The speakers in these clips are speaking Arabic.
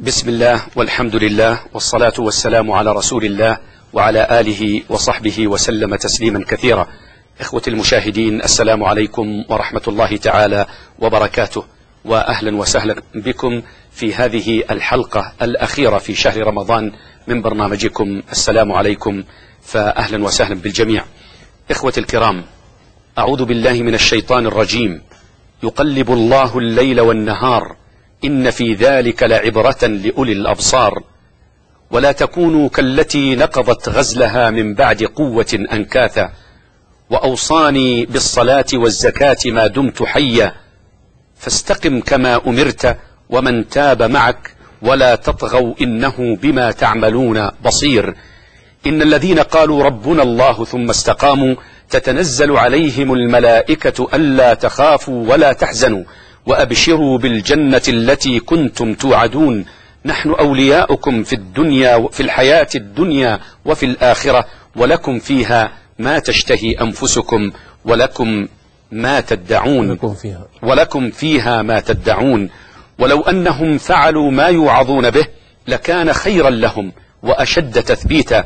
بسم الله والحمد لله والصلاة والسلام على رسول الله وعلى آله وصحبه وسلم تسليما كثيرا. إخوة المشاهدين، السلام عليكم ورحمة الله تعالى وبركاته، وأهلا وسهلا بكم في هذه الحلقة الأخيرة في شهر رمضان من برنامجكم السلام عليكم، فأهلا وسهلا بالجميع. إخوة الكرام، أعوذ بالله من الشيطان الرجيم. يقلب الله الليل والنهار إن في ذلك لعبرة لأولي الأبصار، ولا تكونوا كالتي نقضت غزلها من بعد قوة أنكاثا، وأوصاني بالصلاة والزكاة ما دمت حيا، فاستقم كما أمرت ومن تاب معك ولا تطغوا إنه بما تعملون بصير. إن الذين قالوا ربنا الله ثم استقاموا تتنزل عليهم الملائكة ألا تخافوا ولا تحزنوا وأبشروا بالجنة التي كنتم توعدون، نحن أولياؤكم في الدنيا في الحياة الدنيا وفي الآخرة، ولكم فيها ما تشتهي أنفسكم ولكم فيها ما تدعون. ولو أنهم فعلوا ما يوعظون به لكان خيرا لهم وأشد تثبيتا،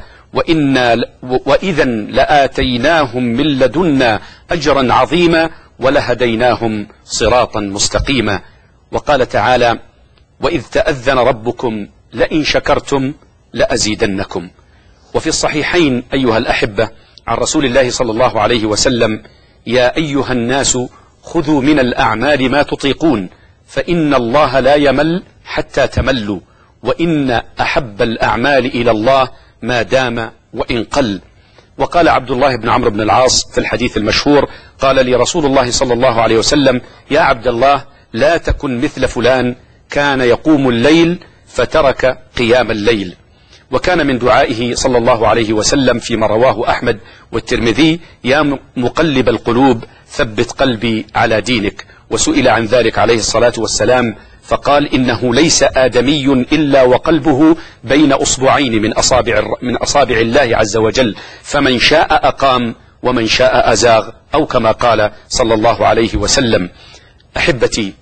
وإذا لآتيناهم من لدنا أجرا عظيما ولهديناهم صراطا مستقيما. وقال تعالى: وإذ تأذن ربكم لئن شكرتم لأزيدنكم. وفي الصحيحين أيها الأحبة عن رسول الله صلى الله عليه وسلم: يا أيها الناس خذوا من الأعمال ما تطيقون، فإن الله لا يمل حتى تملوا، وإن أحب الأعمال إلى الله ما دام وإن قل. وقال عبد الله بن عمرو بن العاص في الحديث المشهور: قال لي رسول الله صلى الله عليه وسلم: يا عبد الله، لا تكن مثل فلان كان يقوم الليل فترك قيام الليل. وكان من دعائه صلى الله عليه وسلم فيما رواه أحمد والترمذي: يا مقلب القلوب ثبت قلبي على دينك. وسئل عن ذلك عليه الصلاة والسلام فقال: إنه ليس آدمي إلا وقلبه بين أصبعين من أصابع الله عز وجل، فمن شاء أقام ومن شاء أزاغ، أو كما قال صلى الله عليه وسلم. أحبتي،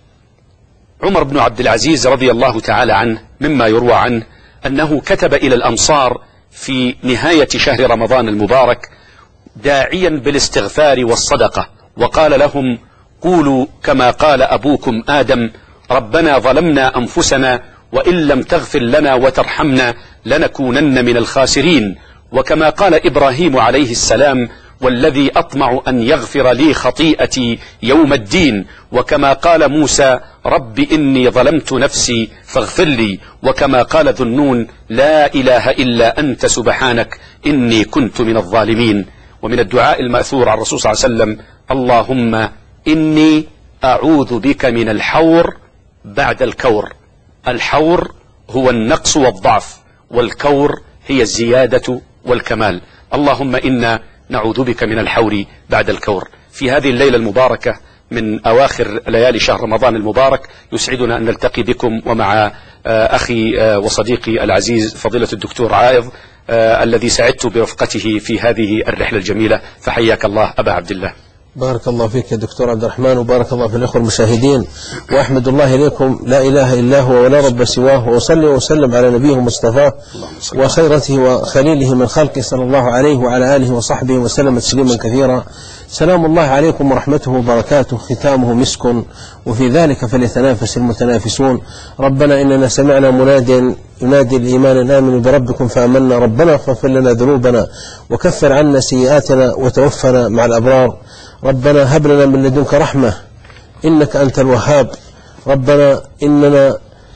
عمر بن عبد العزيز رضي الله تعالى عنه مما يروى عنه أنه كتب إلى الأمصار في نهاية شهر رمضان المبارك داعيا بالاستغفار والصدقة، وقال لهم: قولوا كما قال أبوكم آدم: ربنا ظلمنا أنفسنا وإن لم تغفر لنا وترحمنا لنكونن من الخاسرين. وكما قال إبراهيم عليه السلام: والذي أطمع أن يغفر لي خطيئتي يوم الدين. وكما قال موسى: رب إني ظلمت نفسي فاغفر لي. وكما قال ذو النون: لا إله إلا أنت سبحانك إني كنت من الظالمين. ومن الدعاء المأثور عن الرسول صلى الله عليه وسلم: اللهم إني أعوذ بك من الحور بعد الكور. الحور هو النقص والضعف، والكور هي الزيادة والكمال. اللهم إنا نعوذ بك من الحور بعد الكور. في هذه الليلة المباركة من أواخر ليالي شهر رمضان المبارك يسعدنا أن نلتقي بكم ومع أخي وصديقي العزيز فضيلة الدكتور عائض الذي سعدت برفقته في هذه الرحلة الجميلة، فحياك الله أبا عبد الله. بارك الله فيك يا دكتور عبد الرحمن، وبارك الله في الأخوة المشاهدين، وأحمد الله إليكم لا إله إلا هو ولا رب سواه، وأصلي وسلم على نبيه المصطفى وخيرته وخليله من خلقه صلى الله عليه وعلى آله وصحبه وسلم تسليما كثيرا. سلام الله عليكم ورحمته وبركاته، ختامه مسك وفي ذلك فليتنافس المتنافسون. ربنا إننا سمعنا مناديا ينادي الإيمان أن آمنوا بربكم فآمنا، ربنا فاغفر لنا ذنوبنا وكفر عنا سيئاتنا وتوفنا مع الأبرار. ربنا هب لنا من لدنك رحمة إنك أنت الوهاب. ربنا إننا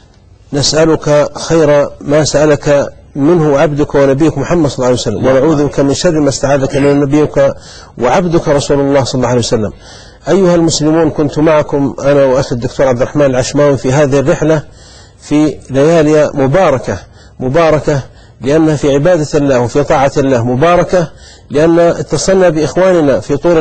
نسألك خير ما سألك منه عبدك ونبيك محمد صلى الله عليه وسلم، ونعوذ بك من شر ما استعاذك من نبيك وعبدك رسول الله صلى الله عليه وسلم. أيها المسلمون، كنت معكم أنا وأخي الدكتور عبد الرحمن العشماوي في هذه الرحلة في ليالي مباركة لأنها في عبادة الله وفي طاعة الله، مباركة لأن اتصلنا بإخواننا في طول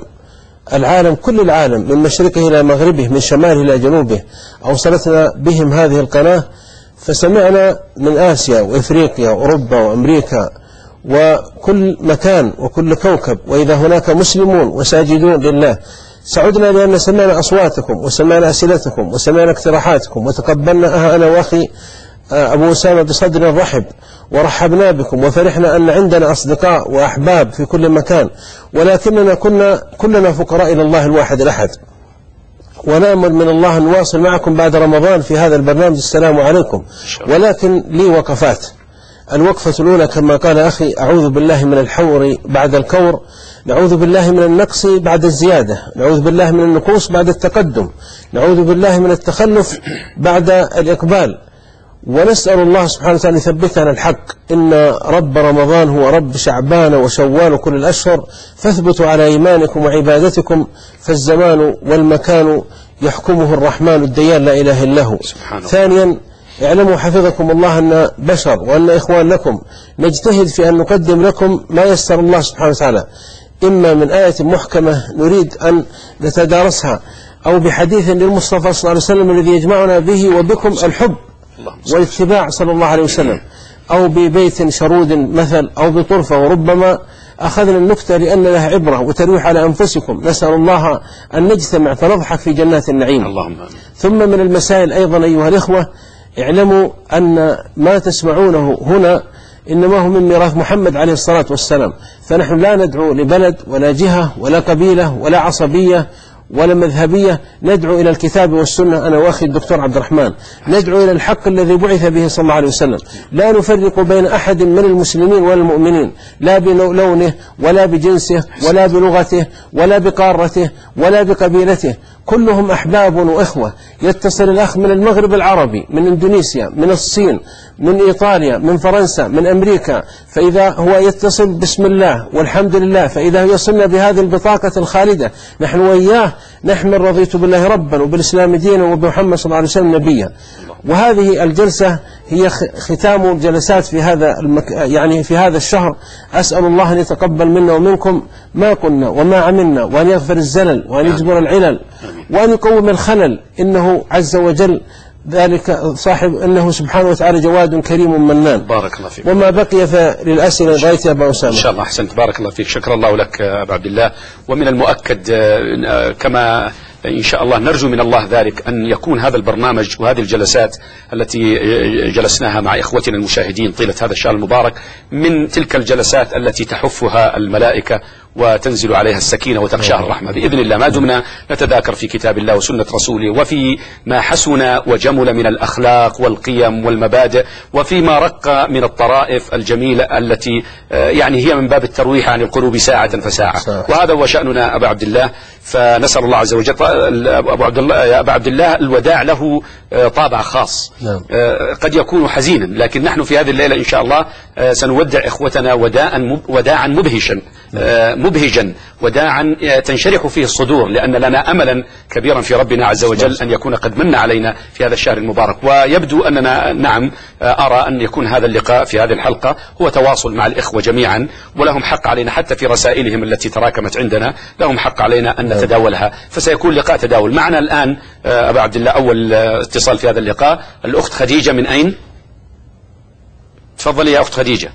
العالم كل العالم، من مشرقه إلى مغربه، من شماله إلى جنوبه، أوصلتنا بهم هذه القناة، فسمعنا من آسيا وإفريقيا وأوروبا وأمريكا وكل مكان وكل كوكب، وإذا هناك مسلمون وساجدون لله. سعدنا لأن سمعنا أصواتكم وسمعنا أسئلتكم وسمعنا اقتراحاتكم، وتقبلنا أنا وأخي أبو أسامة بصدر رحب، ورحبنا بكم وفرحنا أن عندنا أصدقاء وأحباب في كل مكان، ولكننا كنا كلنا فقراء إلى الله الواحد الأحد، ونأمل من الله أن نواصل معكم بعد رمضان في هذا البرنامج. السلام عليكم. ولكن لي وقفات. الوقفة الأولى كما قال أخي: أعوذ بالله من الحور بعد الكور، نعوذ بالله من النقص بعد الزيادة، نعوذ بالله من النقوص بعد التقدم، نعوذ بالله من التخلف بعد الإقبال، ونسأل الله سبحانه وتعالى يثبتنا على الحق. إن رب رمضان هو رب شعبان وشوال كل الأشهر، فاثبتوا على إيمانكم وعبادتكم، فالزمان والمكان يحكمه الرحمن الديان لا إله إلا هو. ثانيا، اعلموا حفظكم الله أن بشر وأن إخوان لكم، نجتهد في أن نقدم لكم ما يسر الله سبحانه وتعالى، إما من آية محكمة نريد أن نتدارسها، أو بحديث للمصطفى صلى الله عليه وسلم الذي يجمعنا به وبكم الحب والاتباع صلى الله عليه وسلم، أو ببيت شرود مثل، أو بطرفة، وربما أخذنا النكتة لأن لها عبرة وترويح على أنفسكم. نسأل الله أن نجتمع فنضحك في جنات النعيم. اللهم. ثم من المسائل أيضا أيها الإخوة، اعلموا أن ما تسمعونه هنا إنما هو من ميراث محمد عليه الصلاة والسلام، فنحن لا ندعو لبلد ولا جهة ولا قبيلة ولا عصبية ولا مذهبية، ندعو إلى الكتاب والسنة. أنا وأخي الدكتور عبد الرحمن ندعو إلى الحق الذي بعث به صلى الله عليه وسلم، لا نفرق بين أحد من المسلمين والمؤمنين، لا بلونه ولا بجنسه ولا بلغته ولا بقارته ولا بقبيلته، كلهم أحباب وإخوة. يتصل الأخ من المغرب العربي، من إندونيسيا، من الصين، من إيطاليا، من فرنسا، من أمريكا، فإذا هو يتصل بسم الله والحمد لله، فإذا يصلنا بهذه البطاقة الخالدة نحن وإياه نحمل رضيت بالله ربا وبالإسلام دينا وبمحمد صلى الله عليه وسلم نبيا. وهذه الجلسة هي ختام جلسات في هذا يعني في هذا الشهر. أسأل الله أن يتقبل منا ومنكم ما كنا وما عملنا، وأن يغفر الزلل، وأن يجبر العلل، وأن يقوم الخلل، إنه عز وجل ذلك صاحب، إنه سبحانه وتعالى جواد كريم منان. بارك الله فيك. وما بقي فللأسئلة غاية يا أبا أسامة. إن شاء الله أحسنت، بارك الله فيك، شكر الله لك أبا عبد الله. ومن المؤكد كما إن شاء الله نرجو من الله ذلك أن يكون هذا البرنامج وهذه الجلسات التي جلسناها مع إخوتنا المشاهدين طيلة هذا الشهر المبارك من تلك الجلسات التي تحفها الملائكة وتنزل عليها السكينة وتغشاها الرحمة بإذن الله، ما دمنا نتذاكر في كتاب الله وسنة رسوله، وفي ما حسن وجمل من الأخلاق والقيم والمبادئ، وفيما رق من الطرائف الجميلة التي يعني هي من باب الترويح عن القلوب ساعة فساعة. وهذا هو شأننا أبا عبد الله. فنسأل الله عز وجل. أبا عبد الله الوداع له طابع خاص، قد يكون حزينا، لكن نحن في هذه الليلة إن شاء الله سنودع إخوتنا وداعا مبهجا، وداعا تنشرح فيه الصدور، لأن لنا أملا كبيرا في ربنا عز وجل أن يكون قد من علينا في هذا الشهر المبارك. ويبدو أننا نعم أرى أن يكون هذا اللقاء في هذه الحلقة هو تواصل مع الإخوة جميعا، ولهم حق علينا حتى في رسائلهم التي تراكمت عندنا، لهم حق علينا أن نتداولها، فسيكون لقاء تداول. معنا الآن أبا عبد الله أول اتصال في هذا اللقاء، الأخت خديجة من أين؟ تفضلي يا أخت خديجة.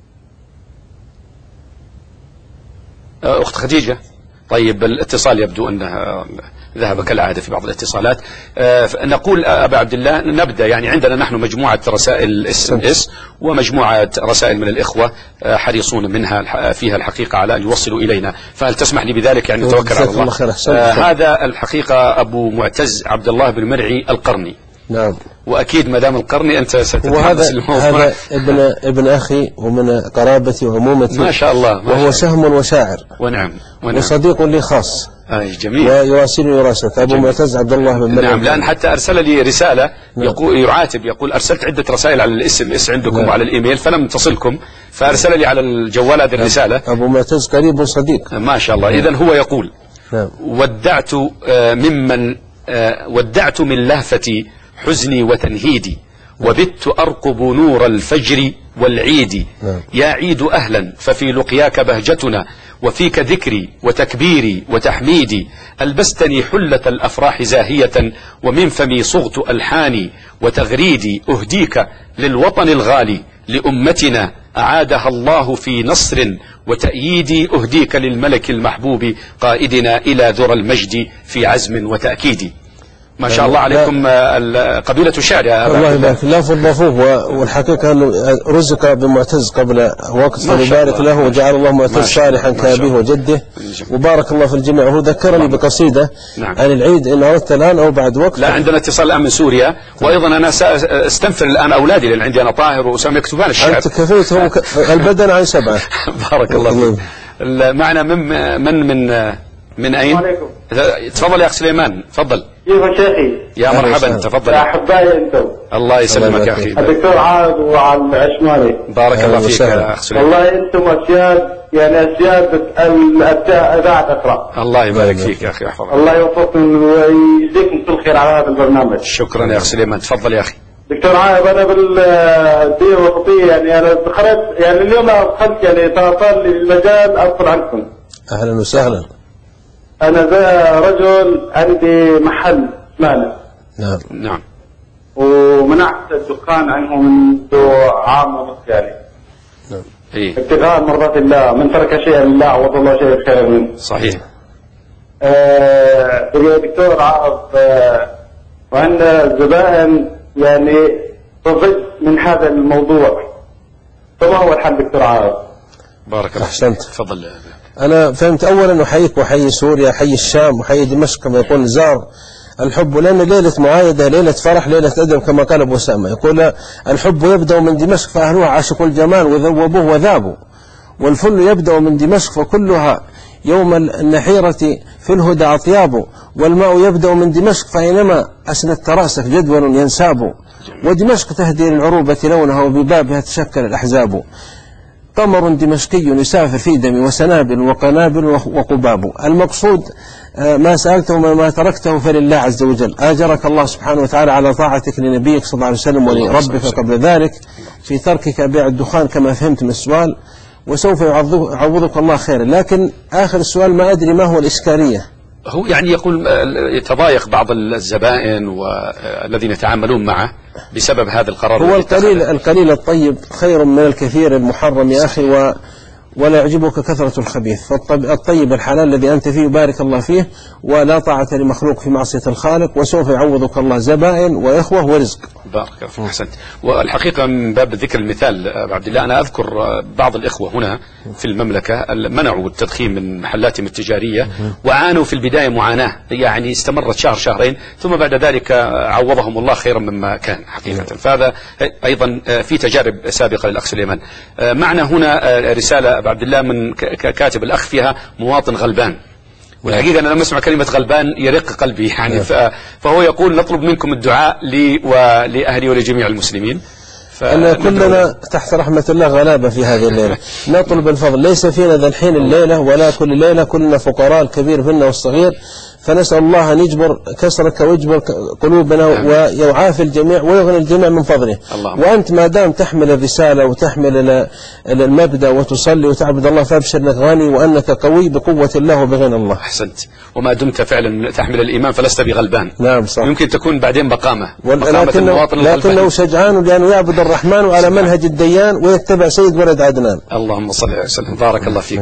أخت خديجة، طيب الاتصال يبدو أنه ذهب كالعادة في بعض الاتصالات. نقول أبا عبد الله نبدأ، يعني عندنا نحن مجموعة رسائل SMS ومجموعة رسائل من الإخوة حريصون منها فيها الحقيقة على أن يوصلوا إلينا، فهل تسمح لي بذلك؟ يعني نتوكل على الله. هذا الحقيقة أبو معتز عبد الله بن مرعي القرني. نعم. وأكيد مدام القرني أنت ستتحدث الموضوع. هذا ابن أخي ومن قرابتي وعمومتي ما شاء الله، وهو شهم وشاعر ونعم وصديق لي خاص. جميل. ويواصلني راسة أبو معتز عبد الله بن مرعي. نعم، لأن حتى أرسل لي رسالة يعاتب، يقول أرسلت عدة رسائل على SMS عندكم وعلى الإيميل فلم تصلكم، فأرسل لي على الجوال هذه الرسالة. أبو معتز قريب صديق ما شاء الله. إذن هو يقول ودعت من لهفتي حزني وتنهيدي، وبت أرقب نور الفجر والعيد. يا عيد أهلا، ففي لقياك بهجتنا، وفيك ذكري وتكبيري وتحميدي. ألبستني حلة الأفراح زاهية، ومن فمي صغت ألحاني وتغريدي. أهديك للوطن الغالي، لأمتنا أعادها الله في نصر وتأييد. أهديك للملك المحبوب، قائدنا إلى ذرى المجد في عزم وتأكيد. ما شاء الله عليكم قبيلة شعر يا أبا الله يبارك. لا فضفوه، والحقيقة أنه رزق بمعتز قبل وقت، فليبارك له وجعل الله معتز صالحا كأبيه وجده، وبارك الله في الجميع. وهو ذكرني بقصيدة عن العيد إن أردت الآن أو بعد وقت. لا، عندنا اتصال الآن من سوريا، وأيضا أنا سأستنفر الآن أولادي، لأن عندي أنا طاهر وأسامة يكتبان الشعر. أنت كفيتهم البدن عن 7. بارك الله فيك. معنا من أين؟ تفضل يا أخ سليمان، تفضل. كيف شيخي؟ يا مرحبا، تفضل يا أحبائي أنتم. الله يسلمك يا أخي. الدكتور عاد وعلى العشماني. بارك الله فيك يا أخ سليمان. والله أنتم أسياد، يعني أسياد إذاعة أقرأ. الله يبارك فيك يا أخي، يحفظك. الله يوفقكم ويجزيكم كل خير على هذا البرنامج. شكرا يا أخ سليمان، تفضل يا أخي. دكتور عاد، أنا بالدين الوسطية يعني أنا دخلت، يعني اليوم دخلت، يعني صار لي المجال أدخل عندكم. أهلا وسهلا. أنا ذا رجل عندي محل مالك. نعم. ومنعت الدخان عنه منذ عام ونصف يعني. نعم. ابتغاء مرضات الله، من ترك شيئا لله عوض الله شيء خير منه. صحيح. دكتور عارف، وعندنا الزبائن يعني ضد من هذا الموضوع، فما هو الحل دكتور عارف؟ بارك الله. أحسنت. تفضل. أنا فهمت. أولا أحييك وحيي سوريا، حي الشام، وحيي دمشق كما يقول زار الحب، لأن ليلة معايدة، ليلة فرح، ليلة أدب كما قال أبو أسامة. يقول الحب يبدأ من دمشق فأهلها عاشقوا الجمال وذوبوه وذابوا، والفل يبدأ من دمشق فكلها يوم النحيرة في الهدى أطياب، والماء يبدأ من دمشق فأينما أسند تراسك جدول ينساب، ودمشق تهدي للعروبة لونها وببابها تشكل الأحزاب. قمر دمشقي يسافر في دم وسنابل وقنابل وقباب. المقصود ما سألته وما تركته فلله عز وجل. آجرك الله سبحانه وتعالى على طاعتك لنبيك صلى الله عليه وسلم ولربك قبل ذلك في تركك بيع الدخان كما فهمت من السؤال، وسوف يعوضك الله خيرا. لكن آخر السؤال ما أدري ما هو الإشكالية. هو يعني يقول يتضايق بعض الزبائن والذين يتعاملون معه بسبب هذا القرار. هو القليل الطيب خير من الكثير المحرم يا أخي، ولا يعجبك كثرة الخبيث. فالطيب الحلال الذي أنت فيه بارك الله فيه، ولا طاعة لمخلوق في معصية الخالق، وسوف يعوضك الله زبائن وإخوة ورزق. بارك الله فيك. أحسنت. والحقيقة من باب ذكر المثال عبد الله، أنا أذكر بعض الإخوة هنا في المملكة منعوا التدخين من محلاتهم التجارية، وعانوا في البداية معاناة يعني استمرت شهر شهرين، ثم بعد ذلك عوضهم الله خيرا مما كان حقيقة. فهذا أيضا في تجارب سابقة للأخ سليمان. معنا هنا رسالة عبد الله من كاتب الأخ فيها مواطن غلبان، والحقيقة أنا لما أسمع كلمة غلبان يرق قلبي يعني. فهو يقول نطلب منكم الدعاء لي ولأهلي ولجميع المسلمين. أن كلنا تحت رحمة الله غلابة في هذه الليلة. نطلب الفضل، ليس فينا ذا الحين الليلة ولا كل ليلة، كلنا فقراء، الكبير منا والصغير. فنسأل الله أن يجبر كسرك ويجبر قلوبنا ويعافي الجميع ويغني الجميع من فضله. وأنت ما دام تحمل الرسالة وتحمل المبدأ وتصلي وتعبد الله، فابشر لك غني وأنك قوي بقوة الله وبغنى الله. أحسنت. وما دمت فعلا تحمل الإيمان فلست بغلبان. نعم صح. يمكن تكون بعدين بقامة لكنه شجعان لأنه يعبد الرحمن على منهج الديان ويتبع سيد ولد عدنان. اللهم صل وسلم. بارك الله فيك.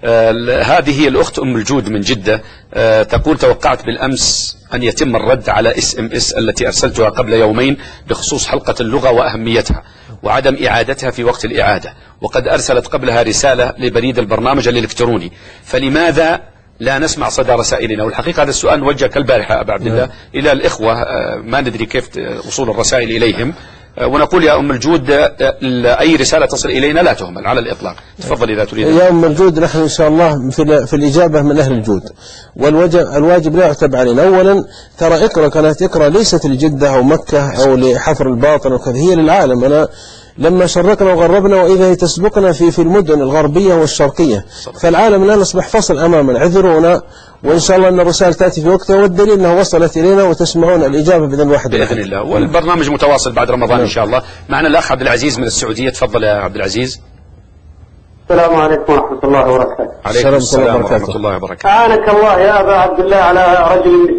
هذه هي الأخت أم الجود من جدة، تقول توقعت بالأمس أن يتم الرد على SMS التي أرسلتها قبل يومين بخصوص حلقة اللغة وأهميتها وعدم إعادتها في وقت الإعادة، وقد أرسلت قبلها رسالة لبريد البرنامج الإلكتروني، فلماذا لا نسمع صدى رسائلنا؟ والحقيقة هذا السؤال وجه كالبارحة أبا عبد الله إلى الإخوة، ما ندري كيف وصول الرسائل إليهم، ونقول يا أم الجود أي رسالة تصل إلينا لا تهمل على الإطلاق. تفضل إذا تريد. يا أم الجود، نحن إن شاء الله في الإجابة من أهل الجود، والواجب لا يعتب علينا. أولا ترى إقرأ قناة إقرأ ليست لجدة أو مكة أو لحفر الباطن وكذا، هي للعالم. أنا لما شرقنا وغربنا وإذا هي تسبقنا في المدن الغربية والشرقية، فالعالم الآن أصبح فصل أمامنا. اعذرونا، وإن شاء الله أن الرسالة تأتي في وقتها، والدليل أنها وصلت إلينا وتسمعون الإجابة بإذن واحد بإذن الله. والبرنامج متواصل بعد رمضان إن شاء الله. معنا الأخ عبد العزيز من السعودية. تفضل يا عبد العزيز. السلام عليكم ورحمة الله وبركاته. عليكم السلام ورحمة الله وبركاته. أعانك الله يا أبا عبد الله على رجل.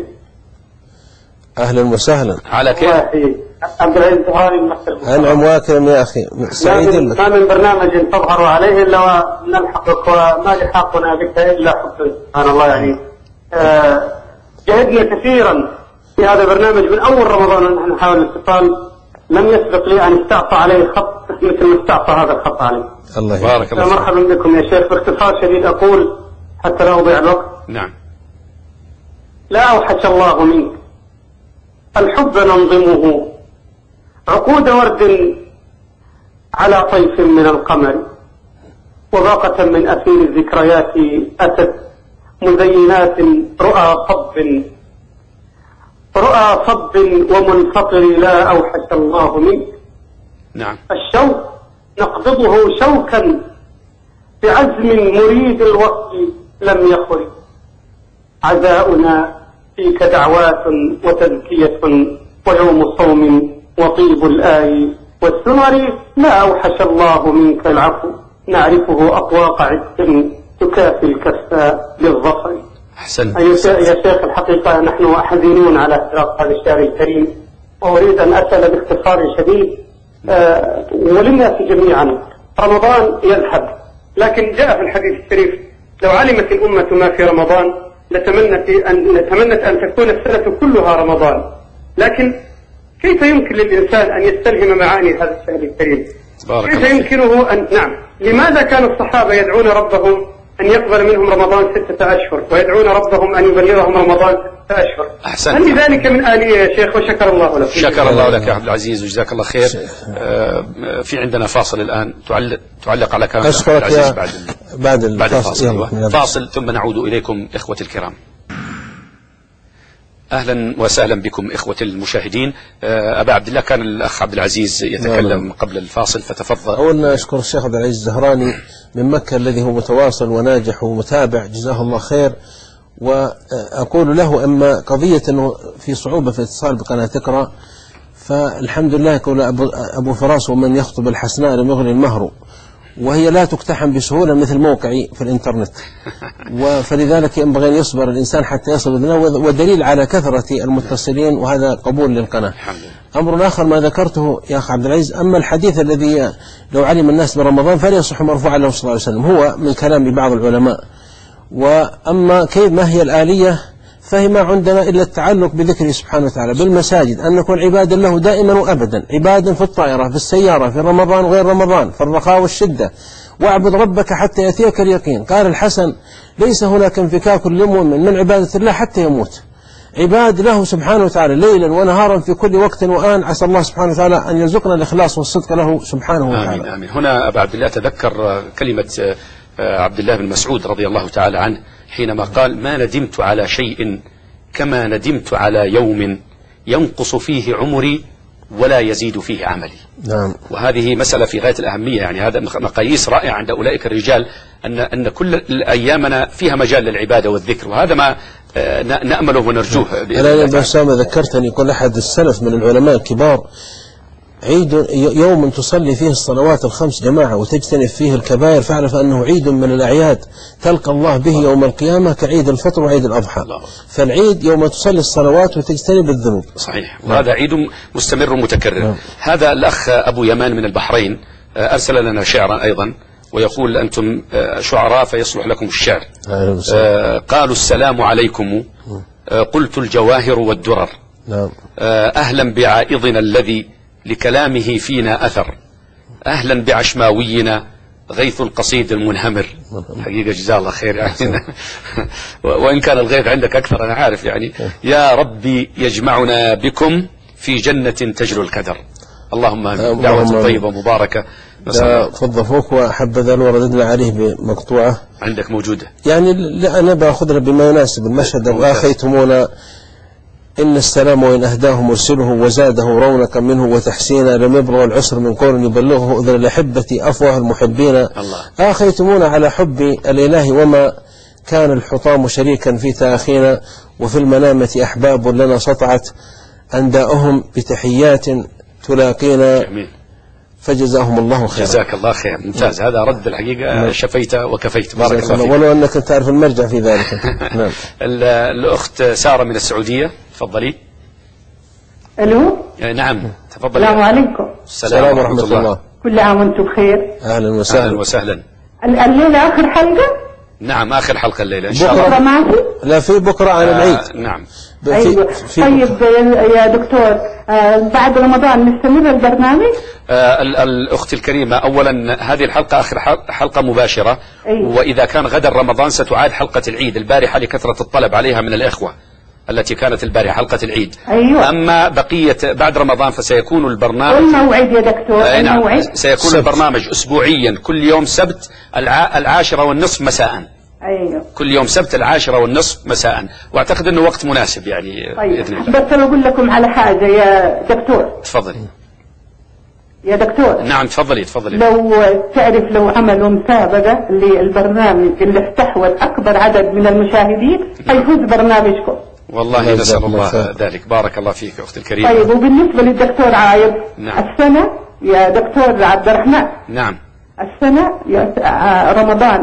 أهلا وسهلا. على كيف؟ عبد العزيز الطهراني الممثل. أنعم واكرم يا أخي، سعيد لك. ما من برنامج تظهر عليه إلا ونلحقك، وما لحاقنا بك إلا حب سبحان الله. يعني جهدنا كثيرا في هذا البرنامج من أول رمضان ونحن نحاول الاتصال، لم يسبق لي أن استعصى عليه خط مثل ما استعصى هذا الخط عليه. الله بارك الله فيك. مرحبا بكم يا شيخ. باختصار شديد أقول حتى لا أضيع الوقت. نعم. لا أوحش الله منك الحب ننظمه عقود ورد على طيف من القمر، وباقة من أثير الذكريات أتت مزينات رؤى صب ومنفطر. لا أوحش الله منك. نعم. الشوق نقبضه شوكا بعزم مريد الوصل لم يخرج. عزاؤنا فيك دعوات وتزكية ويوم صوم وطيب الآي والسمر. لا أوحش الله منك العفو نعرفه أطواق عز تكافي الكفة بالظفر. أحسنت. يا شيخ الحقيقة نحن حزينون على احتراق هذا الشهر الكريم، وأريد أن أسأل باختصار شديد وللناس جميعا. رمضان يذهب، لكن جاء في الحديث الشريف لو علمت الأمة ما في رمضان لتمنت أن تكون السنة كلها رمضان. لكن كيف يمكن للإنسان أن يستلهم معاني هذا الشهر الكريم؟ كيف يمكنه أن لماذا كان الصحابة يدعون ربهم أن يقبل منهم رمضان 6 أشهر، ويدعون ربهم أن يبلغهم رمضان 6 أشهر؟ أحسنت. هل ذلك من آلية يا شيخ؟ وشكر الله لك. شكر الله لك يا عبد العزيز وجزاك الله خير. في عندنا فاصل الآن تعلق على كلام عبد العزيز بعد الفاصل. فاصل ثم نعود إليكم إخوة الكرام. أهلا وسهلا بكم إخوة المشاهدين. أبا عبد الله، كان الأخ عبد العزيز يتكلم قبل الفاصل فتفضل. أولا أشكر الشيخ عبد العزيز الزهراني من مكة الذي هو متواصل وناجح ومتابع، جزاه الله خير. وأقول له أما قضية أنه في صعوبة في الاتصال بقناة اقرأ، فالحمد لله يقول أبو فراس ومن يخطب الحسناء لم يغني المهر، وهي لا تقتحم بسهولة مثل موقعي في الإنترنت. فلذلك ينبغي أن يصبر الإنسان حتى يصل لنا، ودليل على كثرة المتصلين وهذا قبول للقناة. أمر آخر ما ذكرته يا أخي عبد العزيز، أما الحديث الذي لو علم الناس برمضان فليصح مرفوعا له صلى الله عليه وسلم، هو من كلام بعض العلماء. وأما كيف ما هي الآلية فهي ما عندنا إلا التعلق بذكره سبحانه وتعالى بالمساجد، أن نكون عبادا له دائما وأبدا، عبادا في الطائرة في السيارة في رمضان وغير رمضان، في الرخاء والشدة، واعبد ربك حتى يأتيك اليقين. قال الحسن ليس هناك انفكاك للمؤمن من عبادة الله حتى يموت، عباد له سبحانه وتعالى ليلا ونهارا في كل وقت وآن. عسى الله سبحانه وتعالى أن يرزقنا الإخلاص والصدق له سبحانه وتعالى. آمين آمين. هنا أبا عبد الله تذكر كلمة عبد الله بن مسعود رضي الله تعالى عنه حينما قال: ما ندمت على شيء كما ندمت على يوم ينقص فيه عمري ولا يزيد فيه عملي. نعم. وهذه مسألة في غاية الأهمية، يعني هذا مقاييس رائعة عند أولئك الرجال أن كل أيامنا فيها مجال للعبادة والذكر، وهذا ما نأمله ونرجوه. أنا بسامة ذكرتني يقول أحد السلف من العلماء الكبار: عيد يوم تصلي فيه الصلوات الخمس جماعة وتجتنب فيه الكبائر فاعرف أنه عيد من الأعياد تلقى الله به يوم القيامة كعيد الفطر وعيد الأضحى. فالعيد يوم تصلي الصلوات وتجتنب الذنوب. صحيح. وهذا عيد مستمر متكرر. هذا الأخ أبو يمان من البحرين أرسل لنا شعرا أيضا، ويقول: أنتم شعراء فيصلح لكم الشعر. قالوا السلام عليكم قلت الجواهر والدرر. أهلا بعائضنا الذي لكلامه فينا أثر، أهلا بعشماوينا غيث القصيد المنهمر. حقيقة جزاه الله خير يعني. وإن كان الغيث عندك أكثر أنا عارف يعني. يا ربي يجمعنا بكم في جنة تجلو الكدر. اللهم دعوة طيبة مباركة. فضل فوق وحبذا لو رددنا عليه بمقطوعة عندك موجودة يعني. لا أنا بأخذها بما يناسب المشهد. وآخيتمونا إن السلام وإن أهداه مرسله وزاده رونقا منه وتحسينا لم يبلغ العسر من قول يبلغه أذن الأحبة أفواه المحبين. آخيتمونا على حب الإله وما كان الحطام شريكا في تأخينا وفي المنامة أحباب لنا سطعت أنداؤهم بتحيات تلاقينا. جميل. فجزاهم الله خيرا. جزاك الله خير. ممتاز. هذا رد الحقيقة. شفيت وكفيت. بارك الله فيك. ولو أنك تعرف المرجع في ذلك. نعم. الأخت سارة من السعودية، تفضلي. ألو. نعم تفضلي. السلام عليكم. السلام ورحمة الله. كل عام وانتم بخير. أهلا وسهلا. أهلا وسهلا. الليلة آخر حلقة؟ نعم آخر حلقة الليلة إن شاء الله. بكرة ما في؟ لا في بكرة عن العيد. نعم. أيوة. طيب يا دكتور بعد رمضان نستمر البرنامج؟ الأخت الكريمة أولا هذه الحلقة آخر حلقة مباشرة. أيوة. وإذا كان غدا رمضان ستعاد حلقة العيد البارحة لكثرة الطلب عليها من الإخوة التي كانت البارحة حلقة العيد. أيوة. أما بقية بعد رمضان فسيكون البرنامج الموعد يا دكتور. نعم. الموعد سيكون البرنامج أسبوعيا كل يوم سبت 10:30 مساء. أيوة. كل يوم سبت 10:30 مساء، واعتقد انه وقت مناسب يعني. طيب. باذن الله. بس انا اقول لكم على حاجه يا دكتور. تفضلي يا دكتور. نعم تفضلي. لو تعرف لو عملوا مسابقه للبرنامج اللي استحوذ اكبر عدد من المشاهدين هيفوز برنامجكم. والله نسأل الله ذلك. بارك الله فيك أختي الكريمة. طيب وبالنسبه للدكتور عايض. نعم. السنه يا دكتور عبد الرحمن. نعم. السنة رمضان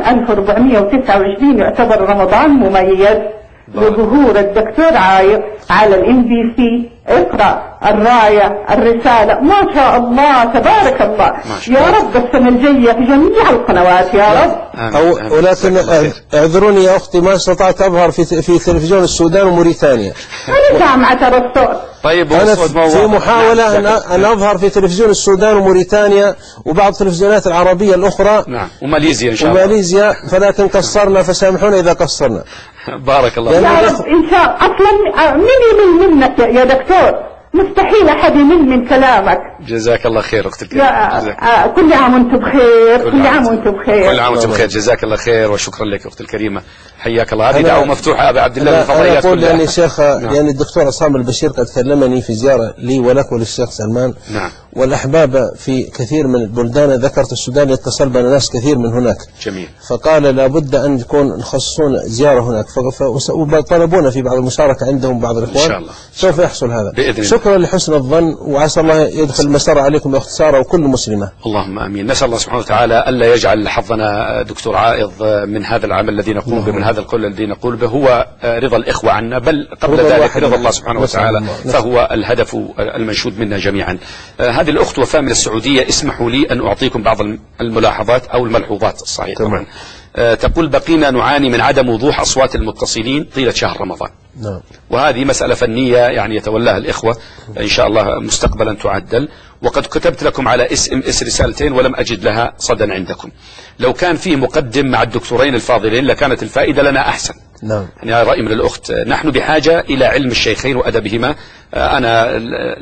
1429 يعتبر رمضان مميز لظهور الدكتور عايض على الMBC. اقرأ، الراية، الرسالة، ما شاء الله تبارك الله. يا رب السنة الجاية في جميع القنوات يا رب. ولكن اعذروني يا أختي ما استطعت أظهر في تلفزيون السودان وموريتانيا. أنا جامعة الرسول. طيب أنا في محاولة أن أظهر في تلفزيون السودان وموريتانيا وبعض التلفزيونات العربية الأخرى. نعم. وماليزيا إن شاء الله. وماليزيا، فلكن قصرنا فسامحونا إذا قصرنا. بارك الله. يا رب إن شاء الله. أصلا من يمل منك يا دكتور؟ مستحيل أحد يمل من كلامك. جزاك الله خير أختي الكريمة. كل عام وأنتم بخير. كل عام وأنتم بخير. كل عام وأنتم بخير. جزاك الله خير وشكرا لك أختي الكريمة. حياك الله. هذه دعوة مفتوحة أبي عبد الله للفضائيات كلها. يعني شيخ يعني الدكتور عصام البشير قد كلمني في زيارة لي ولك وللشيخ سلمان. نعم. والأحباب في كثير من البلدان، ذكرت السودان، يتصل بنا ناس كثير من هناك. جميل. فقال لابد أن يكون يخصصون زيارة هناك، وطلبونا في بعض المشاركة عندهم بعض الإخوان. إن شاء الله. سوف يحصل هذا بإذن الله. شكرا لحسن الظن، وعسى الله يدخل المسار عليكم باختصار وكل مسلمة. اللهم آمين. نسأل الله سبحانه وتعالى ألا يجعل حظنا دكتور عائض من هذا العمل الذي نقوم به، من هذا القول الذي نقول به، هو رضا الإخوة عنا، بل قبل ذلك رضا الله سبحانه وتعالى، فهو الهدف المنشود منا جميعا. هذه الأخت وفاء من السعودية، اسمحوا لي أن أعطيكم بعض الملاحظات أو الملحوظات الصحيحة طبعا. تقول بقينا نعاني من عدم وضوح أصوات المتصلين طيلة شهر رمضان. نعم. وهذه مسألة فنية يعني يتولاها الإخوة إن شاء الله مستقبلا تعدل. وقد كتبت لكم على SMS رسالتين ولم أجد لها صدى عندكم. لو كان فيه مقدم مع الدكتورين الفاضلين لكانت الفائدة لنا أحسن. نعم. يعني رأي من الأخت، نحن بحاجة إلى علم الشيخين وأدبهما. أنا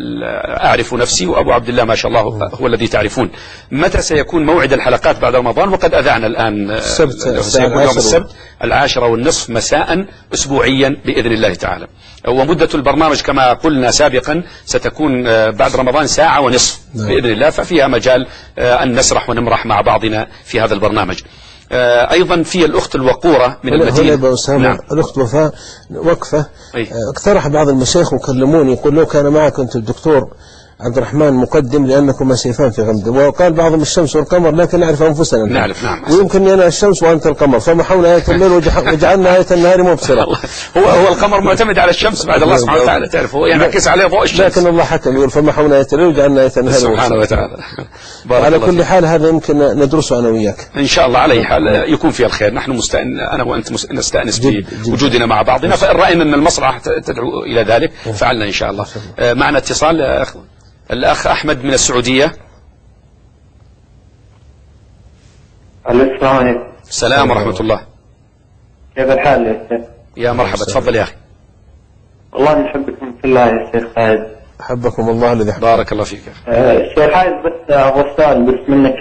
أعرف نفسي وأبو عبد الله ما شاء الله هو الذي تعرفون. متى سيكون موعد الحلقات بعد رمضان؟ وقد أذعنا الآن سيكون يوم السبت 10:30 مساء أسبوعيا بإذن الله تعالى. ومدة البرنامج كما قلنا سابقا ستكون بعد رمضان 1.5 ساعة بإذن الله، ففيها مجال أن نسرح ونمرح مع بعضنا في هذا البرنامج. أيضا في الأخت الوقورة من المدينة. نعم. الأخت وفاء وقفة. اقترح بعض المشايخ وكلموني يقول لو كان معك أنت الدكتور عبد الرحمن مقدم لأنكما سيفان في غمد، وقال بعضهم الشمس والقمر لكن نعرف أنفسنا. نعرف. نعم. ويمكن أنا الشمس وأنت القمر، فمحونا آية الليل وجعلنا آية النهار مبصرة. هو القمر معتمد على الشمس بعد الله سبحانه وتعالى، تعرف هو ينعكس عليه ضوء الشمس. لكن الله حكم يقول فمحونا آية الليل وجعلنا آية النهار مبصرة سبحانه وتعالى. على كل حال هذا يمكن ندرسه أنا وياك إن شاء الله. على أي حال يكون فيها الخير. نحن أنا وأنت نستأنس بوجودنا مع بعضنا، فإن رأينا أن المصلحة تدعو إلى ذلك فعلنا إن شاء الله. معنا اتصال الأخ أحمد من السعودية. السلام عليكم. السلام ورحمة الله. كيف الحال يا شيخ؟ يا مرحبا، تفضل يا أخي. والله نحبكم في الله يا شيخ خالد. حبكم الله الذي حبك. بارك الله فيك. الشيخ خالد بس أبغى سؤال بس منك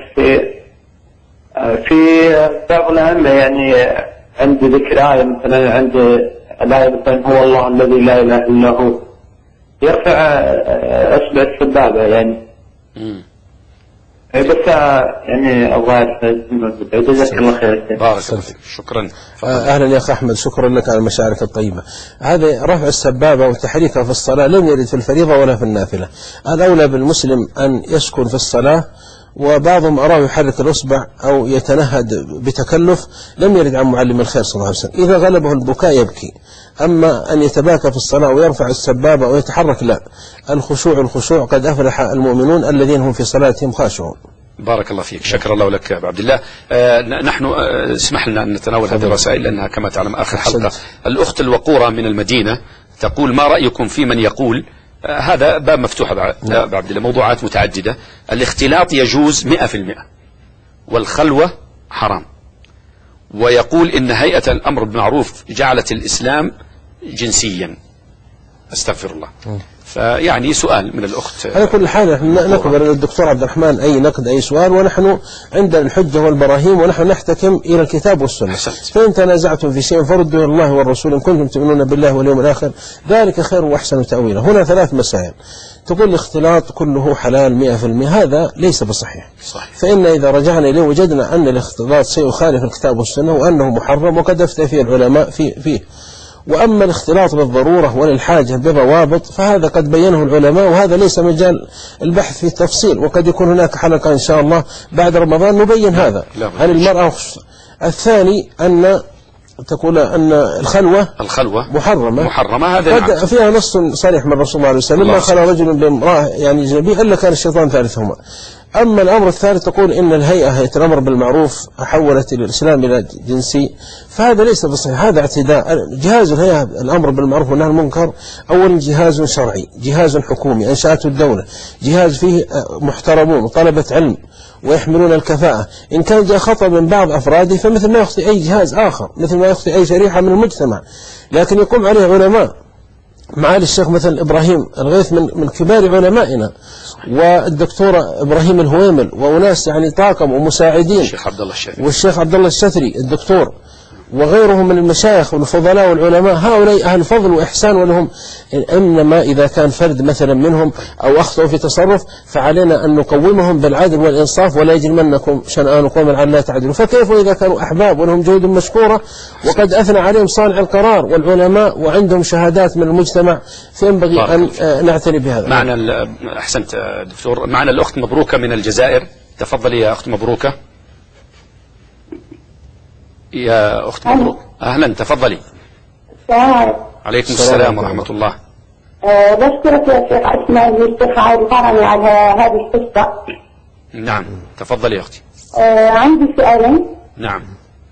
في بعض الأئمة يعني عندي ذكر آية مثلا، عندي الآية مثلا هو الله الذي لا إله إلا هو، يرفع أصبع السبابة يعني. بس يعني الله جزاك الله خير. بارك الله فيك. شكرا. أهلا يا أخ أحمد، شكرا لك على مشاعرك الطيبة. هذا رفع السبابة وتحريكها في الصلاة لم يرد في الفريضة ولا في النافلة. الأولى بالمسلم أن يسكن في الصلاة، وبعضهم أراه يحرك الأصبع أو يتنهد بتكلف، لم يرد عن معلم الخير صلى الله عليه وسلم. إذا غلبه البكاء يبكي، أما أن يتباكى في الصلاة ويرفع السبابة ويتحرك لا. الخشوع قد أفلح المؤمنون الذين هم في صلاتهم خاشعون. بارك الله فيك، شكر الله لك أبو عبد الله. نحن اسمح لنا أن نتناول هذه الرسائل لأنها كما تعلم آخر حلقة. الأخت الوقورة من المدينة تقول: ما رأيكم في من يقول، هذا باب مفتوح أبو عبد الله، موضوعات متعددة، الاختلاط يجوز 100% والخلوة حرام، ويقول إن هيئة الأمر بالمعروف جعلت الإسلام جنسيا. استغفر الله. فيعني سؤال من الأخت. على كل حال نحن نقبل الدكتور عبد الرحمن أي نقد أي سؤال، ونحن عندنا الحجة والبراهين، ونحن نحتكم إلى الكتاب والسنة. فإن تنازعتم في شيء فردوا إلى الله والرسول إن كنتم تؤمنون بالله واليوم الآخر ذلك خير وأحسن تأويلا. هنا 3 مسائل. تقول الاختلاط كله حلال 100%، هذا ليس بصحيح. فإن إذا رجعنا إليه وجدنا أن الاختلاط سيخالف الكتاب والسنة وأنه محرم، وقد أفتى فيه العلماء فيه. وأما الاختلاط للضرورة وللحاجة بضوابط فهذا قد بينه العلماء، وهذا ليس مجال البحث في التفصيل، وقد يكون هناك حلقة إن شاء الله بعد رمضان نبين هذا عن المرأة. الثاني أن تقول أن الخلوة محرمة، هذا فيها نص صريح من رسول الله عليه وسلم: ما خلى رجل بامرأة يعني أجنبي إلا كان الشيطان ثالثهما. أما الأمر الثالث تقول إن هيئة الأمر بالمعروف حولت الإسلام إلى جنسي، فهذا ليس بصحيح، هذا اعتداء. جهاز الهيئة الأمر بالمعروف والنهي عن المنكر أولا جهاز شرعي، جهاز حكومي أنشأته الدولة، جهاز فيه محترمون وطلبة علم ويحملون الكفاءة. إن كان جاء خطأ من بعض أفراده فمثل ما يخطئ أي جهاز آخر، مثل ما يخطئ أي شريحة من المجتمع، لكن يقوم عليه علماء. معالي الشيخ مثل إبراهيم الغيث من كبار علمائنا، والدكتور إبراهيم الهويمل، وأناس يعني طاقم ومساعدين، والشيخ عبد الله الشتري الدكتور، وغيرهم من المشايخ والفضلاء والعلماء. هؤلاء أهل فضل وإحسان ولهم، إنما إذا كان فرد مثلا منهم أو أخطأوا في تصرف فعلينا أن نقومهم بالعدل والإنصاف، ولا يجرمنكم شنآن قوم على لا تعدلوا. فكيف إذا كانوا أحباب ولهم جهود مشكورة وقد أثنى عليهم صانع القرار والعلماء وعندهم شهادات من المجتمع، فينبغي أن نعتني بهذا. معنا أحسنت دكتور. معنا الأخت مبروكة من الجزائر. تفضلي يا أخت مبروكة. يا أخت مبروك، أهلا، تفضلي. السلام عليكم. عليكم السلام ورحمة الله. بشكرك يا شيخ أسماء الشيخ عارفاني على هذه القصة. نعم تفضلي يا أختي. عندي سؤالين. نعم.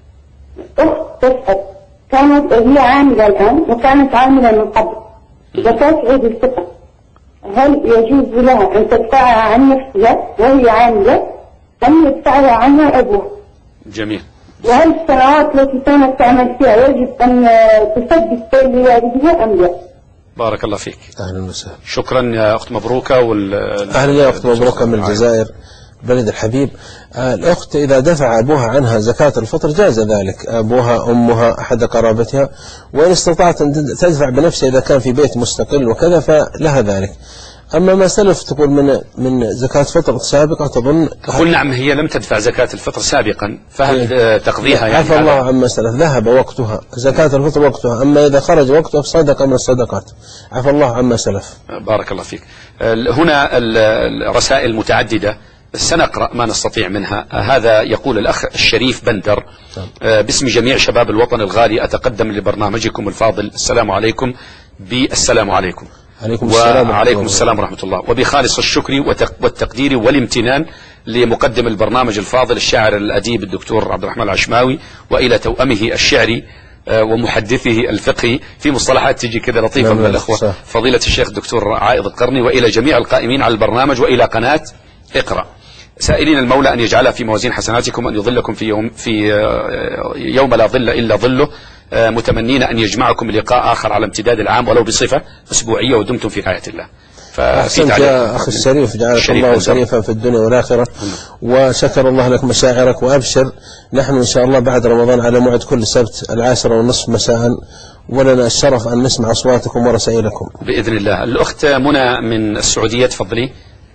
أخت تسأل، كانت هي عاملة الآن وكانت عاملة من قبل، زكاة عيد الفطر هل يجوز لها أن تدفعها عن نفسها وهي عاملة أم يدفعها عنها أبوها؟ جميل. وهل السنوات التي كانت تعمل فيها يجب أن تسدد لوالدها أم لا؟ بارك الله فيك. أهلا وسهلا. شكرا يا أخت مبروكة. أهلا يا أخت مبروكة من الجزائر بلد الحبيب. الأخت إذا دفع أبوها عنها زكاة الفطر جاز ذلك، أبوها أمها أحد قرابتها، وإن استطاعت أن تدفع بنفسها إذا كان في بيت مستقل وكذا فلها ذلك. أما ما سلف تقول من زكاة فطر سابقة تقول نعم هي لم تدفع زكاة الفطر سابقا، فهل تقضيها يعني؟ عفى الله عما سلف، ذهب وقتها، زكاة الفطر وقتها، أما إذا خرج وقتها فصدقة من الصدقات. عفى الله عما سلف. بارك الله فيك. هنا الرسائل متعددة، سنقرأ ما نستطيع منها. هذا يقول الأخ الشريف بندر: باسم جميع شباب الوطن الغالي أتقدم لبرنامجكم الفاضل السلام عليكم. بالسلام عليكم. وعليكم السلام ورحمة الله. وبخالص الشكر والتقدير والامتنان لمقدم البرنامج الفاضل الشاعر الأديب الدكتور عبد الرحمن العشماوي، وإلى توأمه الشعري ومحدثه الفقهي في مصطلحات تجي كذا لطيفة من الأخوة فضيلة الشيخ الدكتور عائض القرني، وإلى جميع القائمين على البرنامج، وإلى قناة اقرأ، سائلين المولى أن يجعلها في موازين حسناتكم، أن يظلكم في يوم لا ظل إلا ظله، متمنين أن يجمعكم لقاء آخر على امتداد العام ولو بصفة أسبوعية، ودمتم في رعاية الله. أحسنت يا أخي الشريف، جعلك الله شريفا في الدنيا والآخرة، وشكر الله لك مشاعرك، وأبشر نحن إن شاء الله بعد رمضان على موعد كل سبت 10:30 مساء، ولنا الشرف أن نسمع أصواتكم ورسائلكم بإذن الله. الأخت منى من السعودية، تفضلي.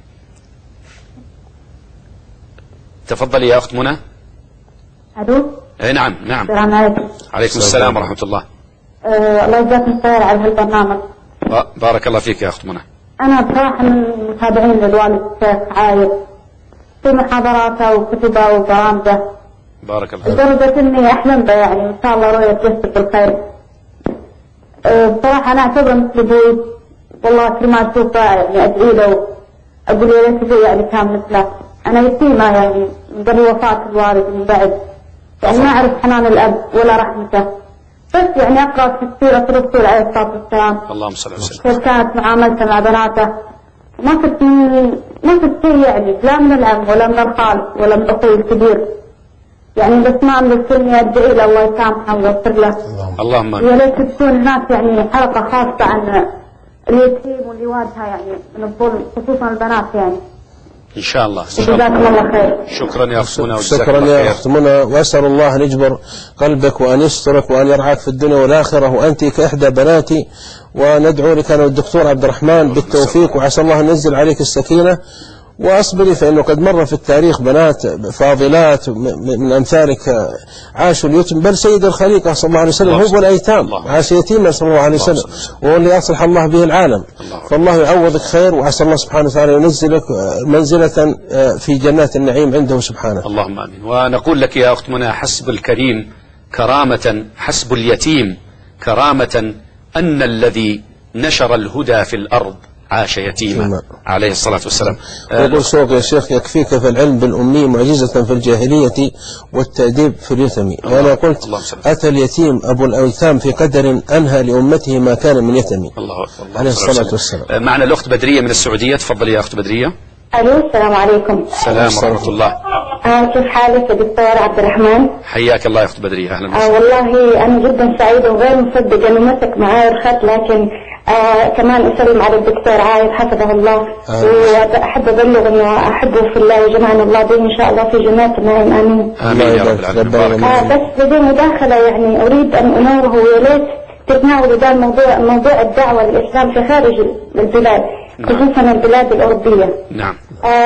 تفضلي يا أخت منى. ألو. نعم. السلام عليكم. عليكم السلام ورحمة الله. الله يجزاكم خير على هالبرنامج. بارك الله فيك يا أخت منى. أنا بصراحة من متابعين للوالد الشيخ عايض في محاضراته وكتبه وبرامجه. بارك الله فيك. لدرجة إني أحلم به، يعني إن شاء الله رؤية جسد بالخير. بصراحة أنا أعتبره مثل أبوي، والله كل ما أشوفه يعني أدعي له، أقول يا ريت أبوي يعني كان مثله. أنا يتيمة يعني من قبل وفاة الوالد من بعد، يعني ما أعرف حنان الأب ولا رحمته، بس يعني أقرأ في سيرة الرسول عليه الصلاة والسلام اللهم صل وسلم كيف كانت معاملته مع بناته، ما كنت شيء يعني لا من العم ولا من الخال ولا من أخوي الكبير، يعني بس ما أملك كلمة أدعي له الله يسامحه ويغفر له. اللهم يا ليت تكون هناك يعني حلقة خاصة عن اليتيم واللي والدها يعني من الظلم، خصوصا البنات يعني. إن شاء الله. جزاكم الله خير. شكرا يا أخت منى. شكرا يا أخت منى، وأسأل الله أن يجبر قلبك وأن يسترك وأن يرعاك في الدنيا والآخرة، وأنت كإحدى بناتي، وندعو لك أنا والدكتور عبد الرحمن بالتوفيق، وعسى الله أن ينزل عليك السكينة. وأصبري، فإنه قد مر في التاريخ بنات فاضلات من أمثالك عاشوا اليتم، بل سيد الخليقة صلى الله عليه وسلم هو الأيتام، عاش يتيما صلى الله عليه وسلم، وهو اللي أصلح الله به العالم. فالله يعوضك خير، وعسى الله سبحانه وتعالى ينزلك منزلة في جنات النعيم عنده سبحانه. اللهم آمين. ونقول لك يا أخت منى، حسب الكريم كرامة، حسب اليتيم كرامة أن الذي نشر الهدى في الأرض عاش يتيما عليه الصلاة والسلام. يقول سوق يا شيخ: يكفيك في العلم بالأمي معجزة في الجاهلية والتأديب في اليتم. وأنا قلت: أتى اليتيم أبو الأيتام في قدر أنهى لأمته ما كان من يتم عليه الصلاة والسلام. معنا الأخت بدرية من السعودية، تفضل يا أخت بدرية. ألو، السلام عليكم. السلام ورحمة الله. كيف حالك يا دكتور عبد الرحمن؟ حياك الله يا أخت بدرية، أهلا وسهلا. والله أنا جدا سعيدة وغير مصدقة إنه مسك معاي الخط، لكن كمان أسلم على الدكتور عايد حفظه الله، وأحب أبلغ إنه أحبه في الله وجمعنا الله به إن شاء الله في جنات النعيم. آمين. آمين يا رب العالمين. بس بدون مداخلة يعني أريد أن أنوره، ويا ليت تتناولوا ده موضوع الدعوة للإسلام في خارج البلاد، خصوصا البلاد الأوروبية. نعم.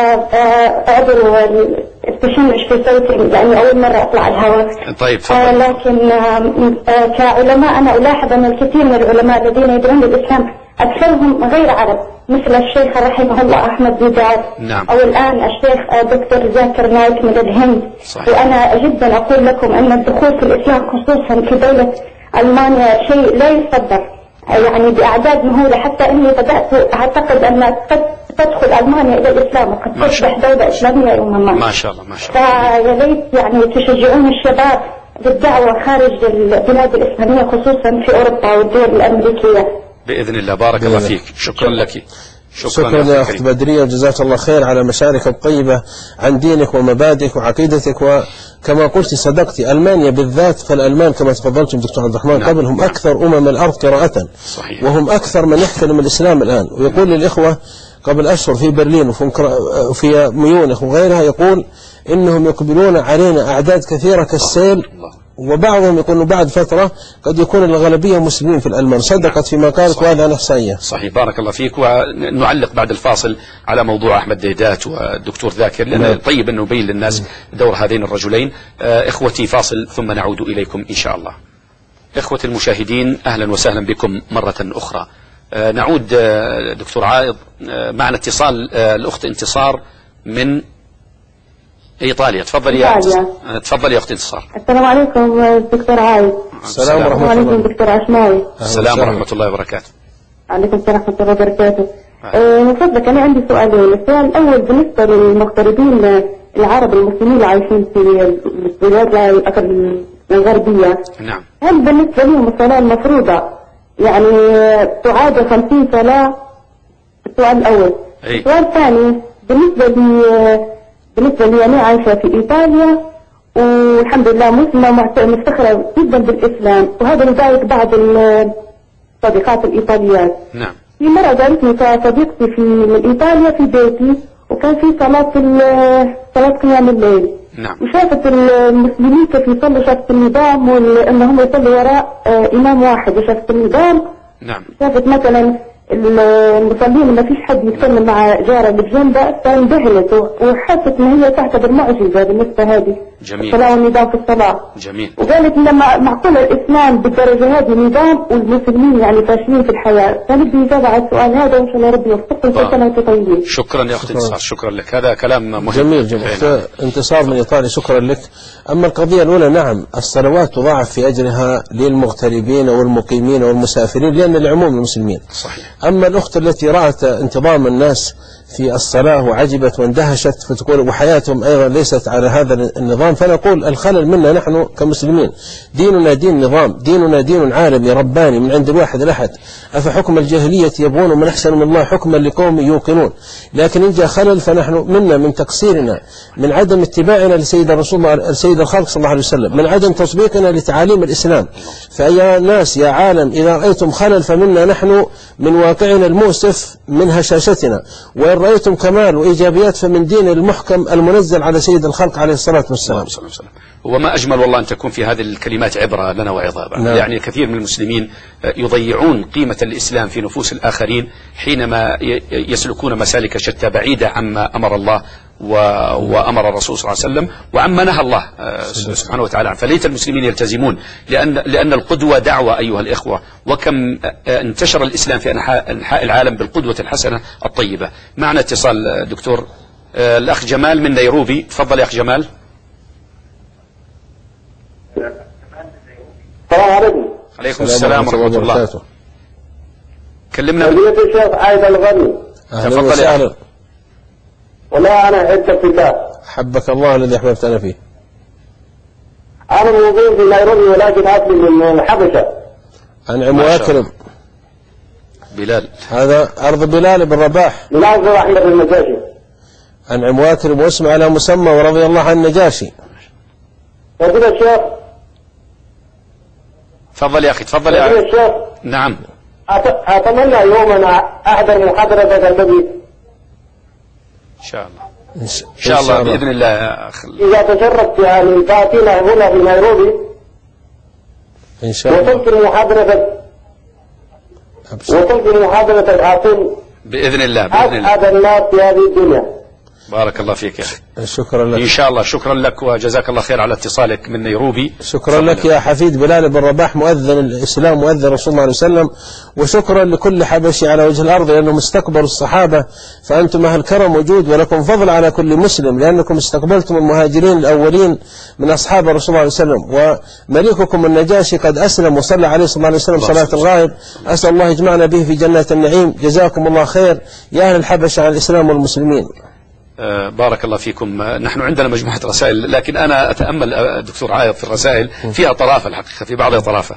أعذروا التشنج في صوتي لأني أول مرة أطلع الهواء. طيب تفضل. لكن كعلماء أنا ألاحظ أن الكثير من العلماء الذين يدعون للإسلام أكثرهم غير عرب، مثل الشيخ رحمه الله أحمد ديدار. نعم. أو الآن الشيخ دكتور زاكر نايك من الهند. صحيح. وأنا جدا أقول لكم أن الدخول في الإسلام خصوصا في دولة ألمانيا شيء لا يصدق، يعني بأعداد مهولة، حتى إني بدأت أعتقد أن قد تدخل ألمانيا إلى الإسلام وقد تصبح دولة إسلامية يوما ما. ما شاء الله ما شاء الله. فيا ليت يعني تشجعون الشباب بالدعوة خارج البلاد الإسلامية خصوصا في أوروبا والدول الأمريكية. بإذن الله. بارك الله فيك. شكرا لك. شكرا يا أخت بدرية، جزاك الله خير على مشارك الطيبة عن دينك ومبادئك وعقيدتك. وكما قلت صدقتي، ألمانيا بالذات، فالألمان كما تفضلتم دكتور عبد الرحمن قبل هم أكثر الأرض قراءة، صحيح. وهم أكثر من يحترم الإسلام الآن. ويقول للإخوة قبل أشهر في برلين وفي ميونخ وغيرها، يقول إنهم يقبلون علينا أعداد كثيرة كالسيل، وبعضهم يقول بعد فترة قد يكون الغالبية مسلمين في الألمان. صدقت فيما قالت، وهذا عن إحصائية. صحيح. بارك الله فيك. ونعلق بعد الفاصل على موضوع أحمد ديدات والدكتور ذاكر، لأنه طيب أنه يبين للناس دور هذين الرجلين. إخوتي فاصل ثم نعود إليكم إن شاء الله. إخوتي المشاهدين، أهلا وسهلا بكم مرة أخرى. نعود دكتور عائض، معنا اتصال الأخت انتصار من إيطاليا. تفضلي يا تفضلي يا أخت انتصار. السلام عليكم دكتور عايد. السلام ورحمة الله. وعليكم دكتور عشماوي. السلام ورحمة الله وبركاته. عليكم السلام ورحمة الله وبركاته. من فضلك أنا عندي سؤالين. السؤال الأول بالنسبة للمغتربين العرب المسلمين اللي عايشين في البلاد الغربية. نعم. هل بالنسبة لهم الصلاة المفروضة يعني تعاد 50 صلاة؟ السؤال الأول. السؤال الثاني بالنسبة لي أنا عايشة في إيطاليا، والحمد لله مسلمة مفتخرة جدا بالإسلام، وهذا يضايق بعض الصديقات الإيطاليات. نعم. في مرة جالتني صديقتي من إيطاليا في بيتي، وكان في صلاة قيام الليل. نعم. وشافت المسلمين كيف يصلوا، شافت النظام وإنهم يصلوا وراء إمام واحد، وشافت النظام. نعم. شافت مثلا المصلين ما فيش حد يتكلم مع جارة اللي بجنبها، فانبهرت وحست ان هي تعتبر معجزة بالنسبة هذه. جميل. الصلاة والنظام في الصلاة. جميل. وقالت لما معقول الإسلام بالدرجة هذه نظام والمسلمين يعني فاشلين في الحياة، فنبي نجاوب على السؤال هذا وإن شاء الله ربي يوفقكم. كل سنة وأنتم طيبين. شكرا يا أختي انتصار، شكرا لك، هذا كلام مهم. جميل جميل. انتصار من إيطاليا، شكرا لك. أما القضية الأولى، نعم الصلوات تضاعف في أجرها للمغتربين والمقيمين والمسافرين لأن العموم المسلمين. صحيح. أما الأخت التي رأت انتظام الناس في الصلاة وعجبت واندهشت فتقول وحياتهم أيضا ليست على هذا النظام، فنقول الخلل منا نحن كمسلمين. ديننا دين نظام، ديننا دين عالمي رباني من عند الواحد الأحد. أفحكم الجاهلية يبغون من أحسن من الله حكما لقوم يوقنون. لكن إن جاء خلل فنحن منا من تقصيرنا، من عدم اتباعنا لسيد السيد الخلق صلى الله عليه وسلم، من عدم تطبيقنا لتعاليم الإسلام. فيا ناس يا عالم إذا رأيتم خلل فمنا نحن من واقعنا المؤسف من هشاشتنا، وإن رأيتم كمال وإيجابيات فمن دين المحكم المنزل على سيد الخلق عليه الصلاة والسلام. وما أجمل والله أن تكون في هذه الكلمات عبرة لنا وعظة. نعم. يعني كثير من المسلمين يضيعون قيمة الإسلام في نفوس الآخرين حينما يسلكون مسالك شتى بعيدة عما أمر الله وأمر الرسول صلى الله عليه وسلم وعما نهى الله سبحانه وتعالى. فليت المسلمين يلتزمون، لأن القدوة دعوة أيها الإخوة، وكم انتشر الإسلام في أنحاء العالم بالقدوة الحسنة الطيبة. معنا اتصال دكتور، الأخ جمال من نيروبي. تفضل يا أخ جمال. السلام عليكم. عليكم السلام ورحمة الله. كلمنا فضيلة الشيخ عايد الغني. تفضل يا أخي. والله أنا أحبك في الله. حبك الله الذي أحببتنا فيه. أنا موجود في نيروبي ولكن أصلي من الحبشة. أنعم وأكرم. بلال. هذا أرض بلال بن رباح. من أرض رحمة النجاشي. أنعم وأكرم واسم على مسمى ورضي الله عن النجاشي. فضيلة الشيخ. تفضل يا أخي، تفضل يا فضيلة أخي. الشيخ. نعم. أتمنى يوما أحضر محاضرتك الذي إن شاء الله. إن شاء الله بإذن الله يا أخي. إذا تشرفت يعني تأتينا هنا في نيروبي إن شاء الله. وتلقي محاضرتك أعطين بإذن الله بإذن الله. هذا الناس في هذه الدنيا. بارك الله فيك يا أخي. شكرا لك. إن شاء الله. شكرا لك وجزاك الله خير على اتصالك من نيروبي. شكرا لك يا حفيد بلال بن رباح مؤذن الإسلام مؤذن رسول الله عليه وسلم، وشكرا لكل حبشي على وجه الأرض لأنهم استقبلوا الصحابة، فأنتم أهل كرم وجود ولكم فضل على كل مسلم لأنكم استقبلتم المهاجرين الأولين من أصحاب الرسول عليه وسلم. ومليككم النجاشي قد أسلم وصلى عليه صلى الله عليه وسلم صلاة الغائب، أسأل الله يجمعنا به في جنات النعيم. جزاكم الله خير يا أهل الحبشة على الإسلام والمسلمين. بارك الله فيكم. نحن عندنا مجموعة رسائل، لكن أنا أتأمل دكتور عايض في الرسائل فيها طرافة الحقيقة، في بعضها طرافة.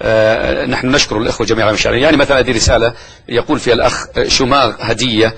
نحن نشكر الإخوة جميعا مشاعرين. يعني مثلا هذه رسالة يقول فيها الأخ شماغ هدية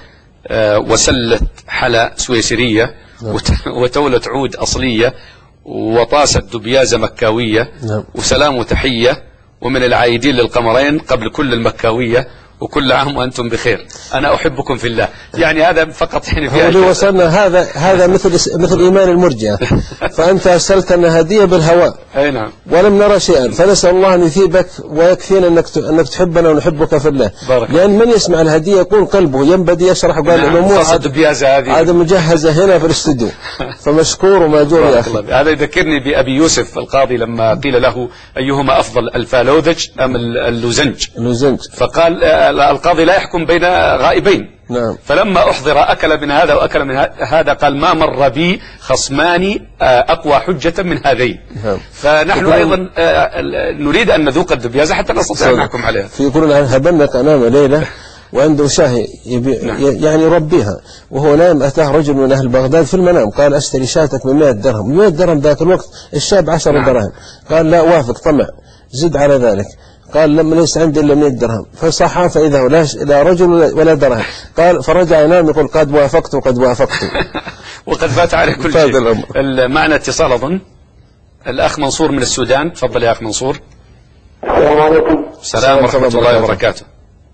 وسلة حلا سويسرية وتولة عود أصلية وطاسة دبيازة مكاوية وسلام وتحية ومن العايدين للقمرين قبل كل المكاوية وكل عام وأنتم بخير. أنا أحبكم في الله. يعني هذا فقط يعني في اللي وصلنا هذا مثل إيمان المرجئة. فأنت أرسلت لنا هدية بالهواء. أي نعم. ولم نرى شيئا، فنسأل الله أن يثيبك ويكفينا أنك تحبنا ونحبك في الله. لأن من يسمع الهدية يكون قلبه ينبدي يشرح قال الأمور هذا مجهزة هنا في الاستوديو. فمشكور وماجور يا أخي. هذا يذكرني بأبي يوسف القاضي لما قيل له أيهما أفضل الفالوذج أم اللوزنج؟ فقال القاضي لا يحكم بين غائبين. نعم. فلما أحضر أكل من هذا وأكل من هذا قال ما مر بي خصمان أقوى حجة من هذين. نعم. فنحن أيضا نريد أن نذوق الدبيازة حتى نستطيع أن نحكم عليها. في يقولون هبنك أنام ليلة وعنده شاه يعني يربيها وهو نام. أتاه رجل من أهل بغداد في المنام قال أشتري شاتك ب 100 درهم. 100 درهم ذاك الوقت الشاب 10 دراهم. قال لا وافق طمع زد على ذلك. قال لما ليس عندي إلا 100 درهم. فصحى فإذا لا رجل ولا درهم. قال فرجع ينام يقول قد وافقت وقد وافقت. وقد فات عليه كل شيء. معنا اتصال أظن الأخ منصور من السودان. تفضل يا أخ منصور. السلام عليكم. السلام ورحمة الله وبركاته.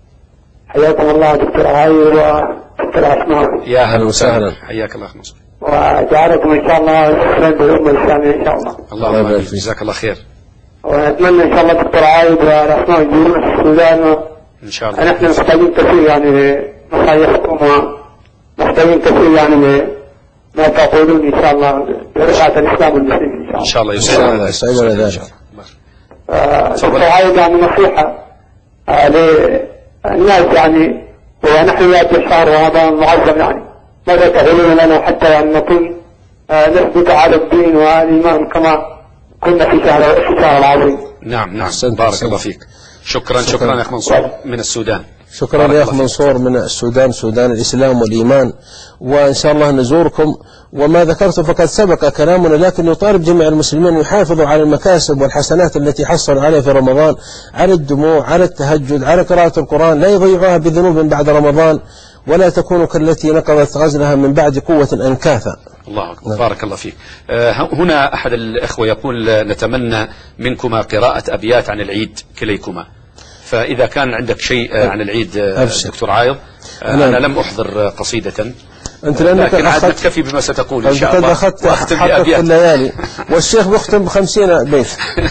حياكم الله دكتور عايد ودكتور أسماء. يا أهلا وسهلا. حياك الله أخ منصور. وجعلكم إن شاء الله فرد الأمة الإسلامية إن شاء الله. اللهم آمين. جزاك الله خير. ونتمنى إن شاء الله دكتور عايد والأسماء يجيبون في السودان. إن شاء الله. نحن محتاجين كثير يعني لمصايحكم ومحتاجين كثير يعني ما تقولون إن شاء الله برفعة الإسلام والمسلمين إن شاء الله يسعدنا ذلك. عايز يعني نصيحة للناس يعني، ونحن يأتي شهر رمضان المعظم يعني، ماذا تقولون لنا حتى يعني نكون نثبت على الدين والإيمان كما كنا في شهر العظيم. نعم بارك الله فيك. شكرا يا أخ منصور من السودان. شكرا يا أخ منصور من السودان، سودان الإسلام والإيمان، وإن شاء الله نزوركم. وما ذكرت فقد سبق كلامنا، لكن يطالب جميع المسلمين يحافظوا على المكاسب والحسنات التي حصلوا عليها في رمضان، على الدموع، على التهجد، على قراءة القرآن، لا يضيعوها بذنوب بعد رمضان، ولا تكونوا كالتي نقضت غزلها من بعد قوة أنكاثا. الله أكبر. بارك الله فيك. هنا أحد الإخوة يقول نتمنى منكما قراءة أبيات عن العيد كليكما، فإذا كان عندك شيء عن العيد دكتور عايض. أنا لم أحضر قصيدة، أنت لأنك لكن عاد نكتفي بما ستقول إن شاء الله. أخذت حقك في الليالي، والشيخ بيختم ب50 بيت.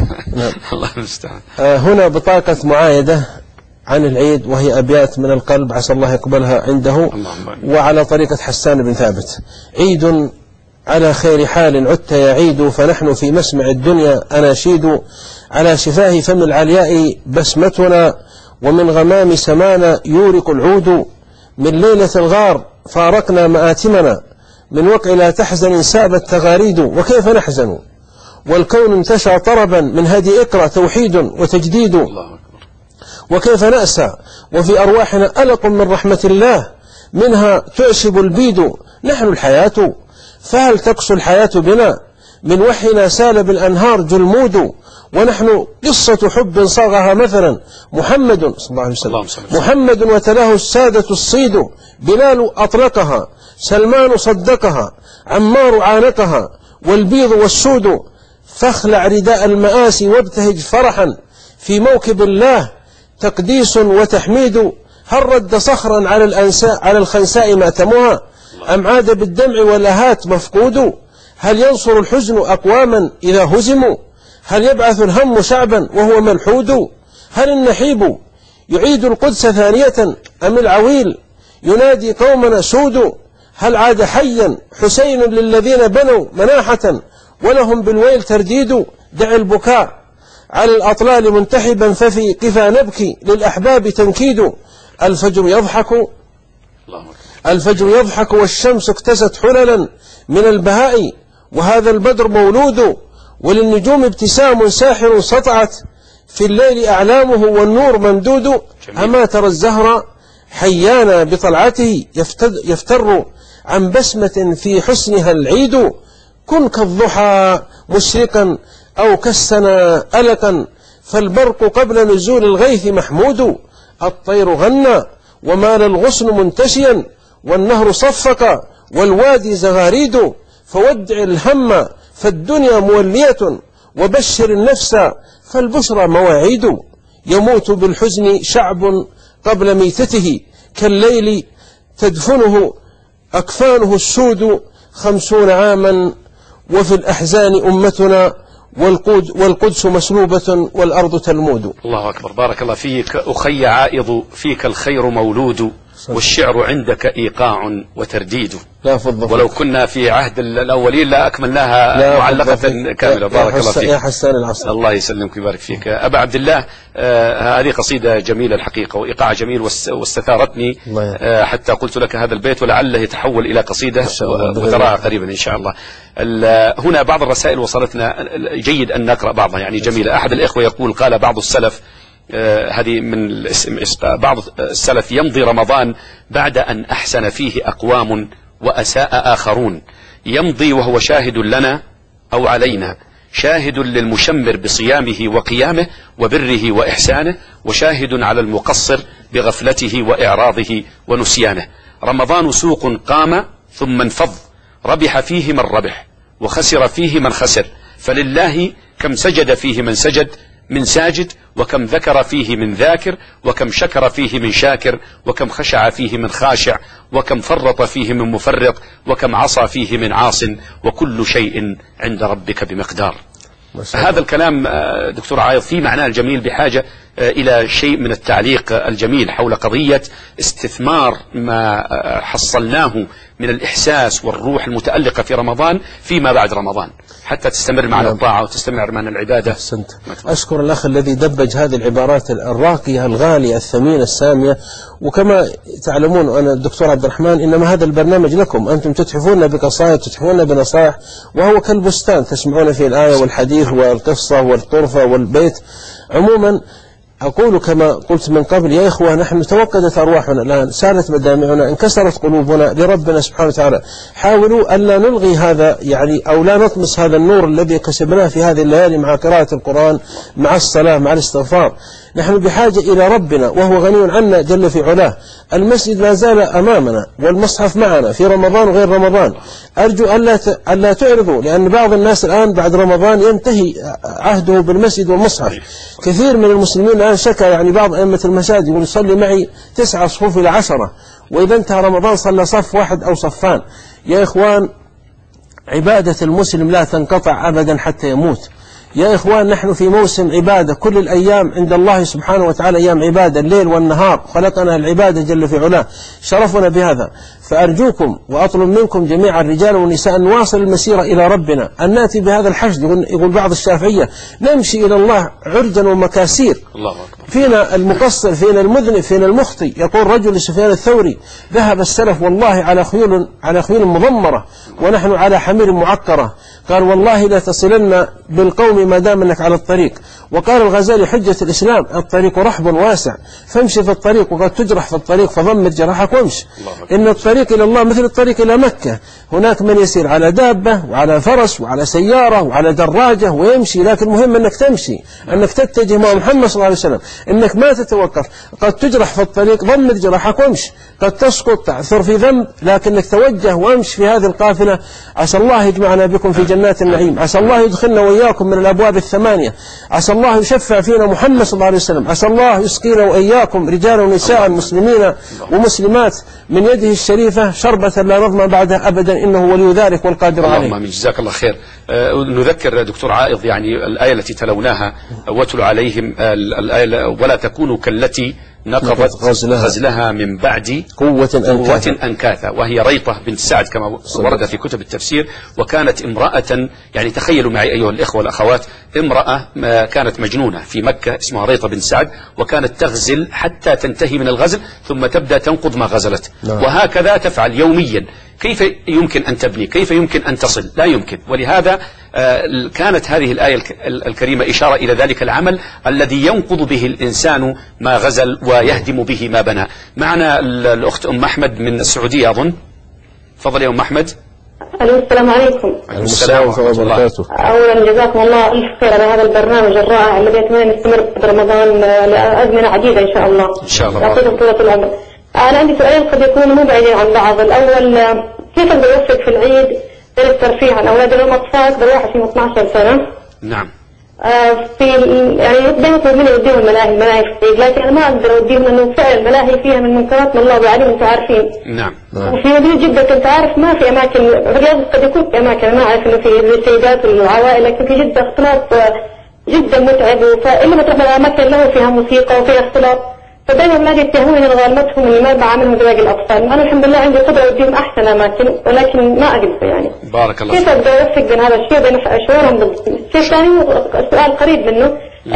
الله المستعان. هنا بطاقة معايدة عن العيد، وهي أبيات من القلب عسى الله يقبلها عنده، وعلى طريقة حسان بن ثابت. عيد على خير حال عدت يا عيد، فنحن في مسمع الدنيا أناشيد، على شفاه فم العلياء بسمتنا، ومن غمام سمانا يورق العود، من ليلة الغار فارقنا مآتمنا، من وقع لا تحزن سابت تغاريد، وكيف نحزن والكون انتشى طربا، من هدي اقرأ توحيد وتجديد، وكيف نأسى وفي أرواحنا ألق من رحمة الله، منها تعشب البيد نحن الحياة، فهل تقسو الحياة بنا، من وحينا سال بالأنهار جلمود، ونحن قصة حب صاغها مثلا محمد صلى الله عليه وسلم، محمد وتلاه السادة الصيد، بلال أطلقها، سلمان صدقها، عمار عانقها، والبيض والسود، فاخلع رداء المآسي وابتهج فرحا، في موكب الله تقديس وتحميد، هل رد صخرا على الخنساء ماتمها، أم عاد بالدمع والأهات مفقود، هل ينصر الحزن أقواما إذا هزموا، هل يبعث الهم شعبا وهو ملحود، هل النحيب يعيد القدس ثانية، أم العويل ينادي قومنا سود، هل عاد حيا حسين للذين بنوا مناحة، ولهم بالويل ترديد، دع البكاء على الأطلال منتحبا، ففي قفا نبكي للأحباب تنكيد، الفجر يضحك والشمس اكتست حللا من البهاء، وهذا البدر مولود، وللنجوم ابتسام ساحر سطعت، في الليل أعلامه والنور ممدود، أما ترى الزهر حيانا بطلعته، يفتر عن بسمة في حسنها العيد، كن كالضحى مشرقا أو كالسنا ألقا، فالبرق قبل نزول الغيث محمود، الطير غنى ومال الغصن منتشيا، والنهر صفق والوادي زغاريد، فودع الهم فالدنيا مولية، وبشر النفس فالبشرى مواعيد، يموت بالحزن شعب قبل ميتته، كالليل تدفنه أكفانه السود، 50 عاما وفي الأحزان أمتنا، والقدس مسلوبة والأرض تلمود. الله أكبر. بارك الله فيك أخي عائض، فيك الخير مولود، والشعر عندك إيقاع وترديد، ولو كنا في عهد الأولين لا أكملناها معلقة كاملة. بارك الله فيك يا حسان العصر. الله يسلمك ويبارك فيك. أبا عبد الله، هذه قصيدة جميلة الحقيقة، وإيقاع جميل، واستثارتني حتى قلت لك هذا البيت ولعله يتحول إلى قصيدة، وتراها قريبا إن شاء الله. هنا بعض الرسائل وصلتنا، جيد أن نقرأ بعضها، يعني جميلة. أحد الإخوة يقول قال بعض السلف، هذه من بعض السلف، يمضي رمضان بعد أن أحسن فيه أقوام وأساء آخرون، يمضي وهو شاهد لنا أو علينا، شاهد للمشمر بصيامه وقيامه وبره وإحسانه، وشاهد على المقصر بغفلته وإعراضه ونسيانه. رمضان سوق قام ثم انفض، ربح فيه من ربح وخسر فيه من خسر، فلله كم سجد فيه من سجد من ساجد، وكم ذكر فيه من ذاكر، وكم شكر فيه من شاكر، وكم خشع فيه من خاشع، وكم فرط فيه من مفرط، وكم عصى فيه من عاص، وكل شيء عند ربك بمقدار. هذا الكلام دكتور عايض في معناه الجميل، بحاجة إلى شيء من التعليق الجميل حول قضية استثمار ما حصلناه من الإحساس والروح المتألقة في رمضان فيما بعد رمضان حتى تستمر معنا الطاعة وتستمر معنا العبادة. أشكر الأخ الذي دبج هذه العبارات الراقية الغالية الثمينة السامية. وكما تعلمون أنا الدكتور عبد الرحمن إنما هذا البرنامج لكم، أنتم تتحفون بقصائد تتحفون بنصائح، وهو كالبستان تسمعون فيه الآية والحديث والقصة والطرفة والبيت. عموما أقول كما قلت من قبل يا إخوة، نحن توقدت أرواحنا الآن، سالت مدامعنا، انكسرت قلوبنا لربنا سبحانه وتعالى. حاولوا ألا نلغي هذا أو لا نطمس هذا النور الذي كسبناه في هذه الليالي مع قراءة القرآن، مع الصلاة، مع الاستغفار. نحن بحاجة إلى ربنا وهو غني عنا جل في علاه. المسجد لا زال أمامنا والمصحف معنا في رمضان وغير رمضان. أرجو ألا تعرضوا، لأن بعض الناس الآن بعد رمضان ينتهي عهده بالمسجد والمصحف. كثير من المسلمين الآن شكى بعض أئمة المساجد يقول يصلي معي 9 صفوف إلى 10، وإذا انتهى رمضان صلى صف واحد أو صفان. يا إخوان، عبادة المسلم لا تنقطع أبدا حتى يموت. يا إخوان، نحن في موسم عبادة، كل الأيام عند الله سبحانه وتعالى أيام عبادة، الليل والنهار خلقنا العبادة جل في علاه، شرفنا بهذا. فأرجوكم وأطلب منكم جميع الرجال والنساء أن نواصل المسيرة إلى ربنا، أن نأتي بهذا الحشد. يقول بعض الشافعية نمشي إلى الله عرجا ومكاسير. الله أكبر. فينا المقصر، فينا المذنب، فينا المخطئ. يقول رجل لسفيان الثوري ذهب السلف والله على خيول مضمرة ونحن على حمير معكرة. قال والله لا تصلن بالقوم ما دام انك على الطريق. وقال الغزالي حجة الإسلام الطريق رحب واسع، فامشي في الطريق وقد تجرح في الطريق فضمر جراحك وامشي. إن الطريق إلى الله مثل الطريق إلى مكة، هناك من يسير على دابة وعلى فرس وعلى سيارة وعلى دراجة ويمشي، لكن مهم أنك تمشي، أنك تتجه مع محمد صلى الله عليه وسلم، أنك ما تتوقف. قد تجرح في الطريق ضمر جراحك وامشي، قد تسقط تعثر في ذنب، لكنك توجه وامشي في هذه القافلة. عسى الله يجمعنا بكم في جنات النعيم، عسى الله يدخلنا وإياكم من الأبواب 8، عسى الله يشفع فينا محمد صلى الله عليه وسلم، عسى الله يسقينا وإياكم رجالا ونساء مسلمين ومسلمات من يده الشريفة شربة لا نظمى بعدها أبدا، إنه ولي ذلك والقادر عليه. اللهم آمين. جزاك الله خير. نذكر دكتور عائض الآية التي تلوناها واتل عليهم الآية ولا تكونوا كالتي نقضت غزلها من بعد قوة أنكاثا، وهي ريطة بنت سعد كما ورد في كتب التفسير. وكانت امرأة تخيلوا معي أيها الإخوة والأخوات، امرأة كانت مجنونة في مكة اسمها ريطة بنت سعد، وكانت تغزل حتى تنتهي من الغزل ثم تبدأ تنقض ما غزلت. وهكذا تفعل يوميا. كيف يمكن أن تبني؟ كيف يمكن أن تصل؟ لا يمكن. ولهذا كانت هذه الآية الكريمة إشارة إلى ذلك العمل الذي ينقض به الإنسان ما غزل ويهدم به ما بنى. معنا الأخت أم أحمد من السعودية أظن. تفضل يا أم أحمد. السلام عليكم. السلام ورحمة الله وبركاته. أولا جزاكم الله ألف خير على هذا البرنامج الرائع الذي أتمنى أن يستمر في رمضان لأزمنة عديدة إن شاء الله. إن شاء الله. يعطيكم طولة العمر. أنا عندي سؤالين قد يكونوا مو بعيدين عن بعض. الأول، كيف أقدر أوفق في العيد بين الترفيه عن أولاد الأطفال أكبر واحد فيهم 12 سنة؟ نعم. في دائما يطلبون يوديهم الملاهي في العيد، لكن أنا ما أقدر أوديهم لأنه فعلا الملاهي فيها من منكرات من الله وعليم أنتم عارفين. نعم. وفي مدينة جدة كنت عارف ما في أماكن، في الرياض قد يكون في أماكن، ما أعرف إنه في للسيدات والعوائل، لكن في جدة اختلاط جدا متعب. فإلا ما تروح الأماكن له فيها موسيقى وفيها اختلاط، فدائما أولادي يتهموني أن غالمتهم إني ما بعاملهم بباقي الأطفال. أنا الحمد لله عندي قدرة أوديهم أحسن أماكن، ولكن ما أقدر يعني. بارك الله. كيف أقدر أوفق بين هذا الشيء وبين شعورهم بالضبط؟ الشيء الثاني سؤال قريب منه.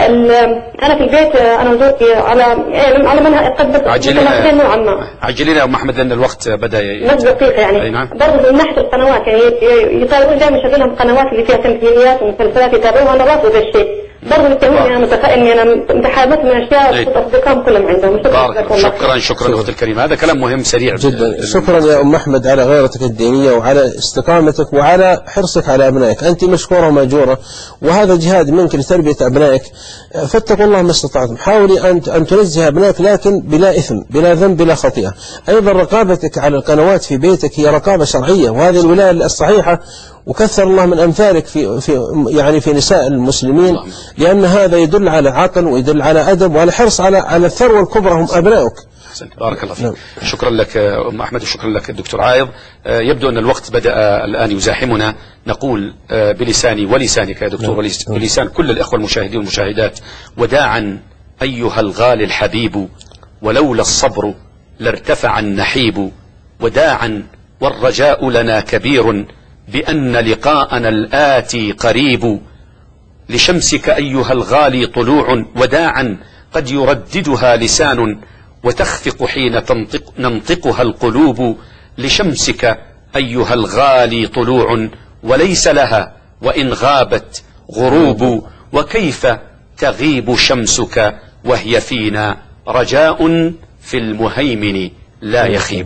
أنا في البيت أنا وزوجتي على منها قد متناقضين نوعا ما. عجلينا يا أم أحمد لأن الوقت بدأ نص دقيقة يعني. نعم. برضه من ناحية القنوات يعني يطالبون دائما يشغلهم قنوات اللي فيها تمثيليات ومسلسلات يتابعوها، أنا رافض الشيء. برضه يتهموني أنا متحابة من أشياء أصدقائهم كلهم عندهم. شكرا أختي الكريمة، هذا كلام مهم سريع جدا. شكرا يا أم أحمد على غيرتك الدينية وعلى استقامتك وعلى حرصك على أبنائك. أنت مشكورة ومأجورة، وهذا جهاد منك لتربية أبنائك. فاتقوا الله ما استطعتم. حاولي أن تنزه أبنائك لكن بلا إثم، بلا ذنب، بلا خطيئة. أيضا رقابتك على القنوات في بيتك هي رقابة شرعية، وهذه الولاية الصحيحة، وكثر الله من أمثالك في نساء المسلمين، لأن هذا يدل على عقل ويدل على أدب وعلى حرص على الثروة الكبرى هم أبنائك. بارك الله فيك. شكرا لك أم أحمد وشكرا لك الدكتور عائض. يبدو أن الوقت بدأ الآن يزاحمنا. نقول بلساني ولسانك يا دكتور ولسان كل الإخوة المشاهدين والمشاهدات وداعا أيها الغالي الحبيب، ولولا الصبر لارتفع النحيب. وداعا والرجاء لنا كبير بأن لقاءنا الآتي قريب. لشمسك أيها الغالي طلوع وداعا قد يرددها لسان، وتخفق حين ننطقها القلوب. لشمسك أيها الغالي طلوع وليس لها وإن غابت غروب. وكيف تغيب شمسك وهي فينا رجاء في المهيمن لا يخيب.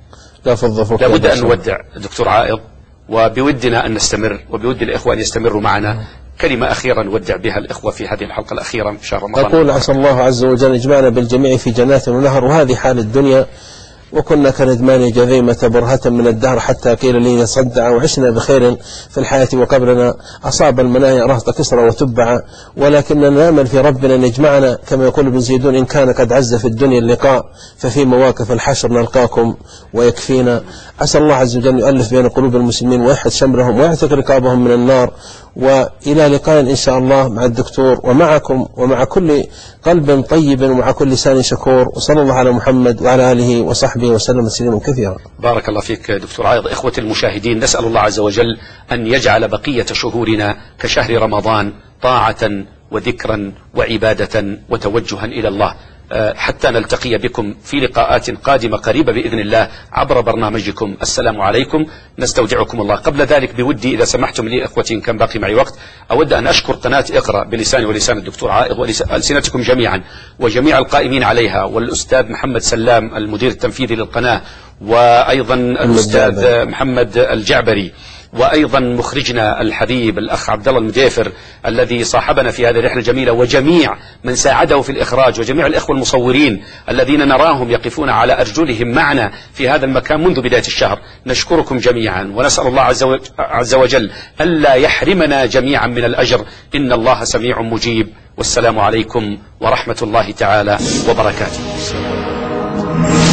لابد أن نودع دكتور عائض، وبودنا أن نستمر، وبود الإخوة أن يستمروا معنا. كلمة أخيرة نودع بها الإخوة في هذه الحلقة الأخيرة من شهر رمضان. أقول عسى الله عز وجل يجمعنا بالجميع في جنات ونهر، وهذه حال الدنيا. وكنا كندمان جذيمة برهة من الدهر حتى قيل لي صدع، وعشنا بخير في الحياة وقبلنا أصاب المنايا رهط كسرى وتبع. ولكننا نأمل في ربنا أن يجمعنا كما يقول ابن زيدون: إن كان قد عز في الدنيا اللقاء ففي مواقف الحشر نلقاكم ويكفينا. أسأل الله عز وجل يؤلف بين قلوب المسلمين ويحد شملهم ويعتق رقابهم من النار. وإلى لقاء إن شاء الله مع الدكتور ومعكم ومع كل قلب طيب ومع كل لسان شكور. وصلى الله على محمد وعلى آله وصحبه وسلم تسليما كثيرا. بارك الله فيك دكتور عائض. إخوة المشاهدين، نسأل الله عز وجل أن يجعل بقية شهورنا كشهر رمضان طاعة وذكرا وعبادة وتوجها إلى الله، حتى نلتقي بكم في لقاءات قادمة قريبة بإذن الله عبر برنامجكم. السلام عليكم، نستودعكم الله. قبل ذلك بودي إذا سمحتم لي إخوتي، إن كان باقي معي وقت، أود أن أشكر قناة اقرأ بلساني ولسان الدكتور عائض وألسنتكم جميعا، وجميع القائمين عليها، والأستاذ محمد سلام المدير التنفيذي للقناة، وأيضا الأستاذ محمد الجعبري، وأيضا مخرجنا الحبيب الأخ عبد الله المديفر الذي صاحبنا في هذه الرحلة الجميلة، وجميع من ساعده في الإخراج، وجميع الإخوة المصورين الذين نراهم يقفون على أرجلهم معنا في هذا المكان منذ بداية الشهر. نشكركم جميعا، ونسأل الله عز وجل ألا يحرمنا جميعا من الأجر، إن الله سميع مجيب. والسلام عليكم ورحمة الله تعالى وبركاته.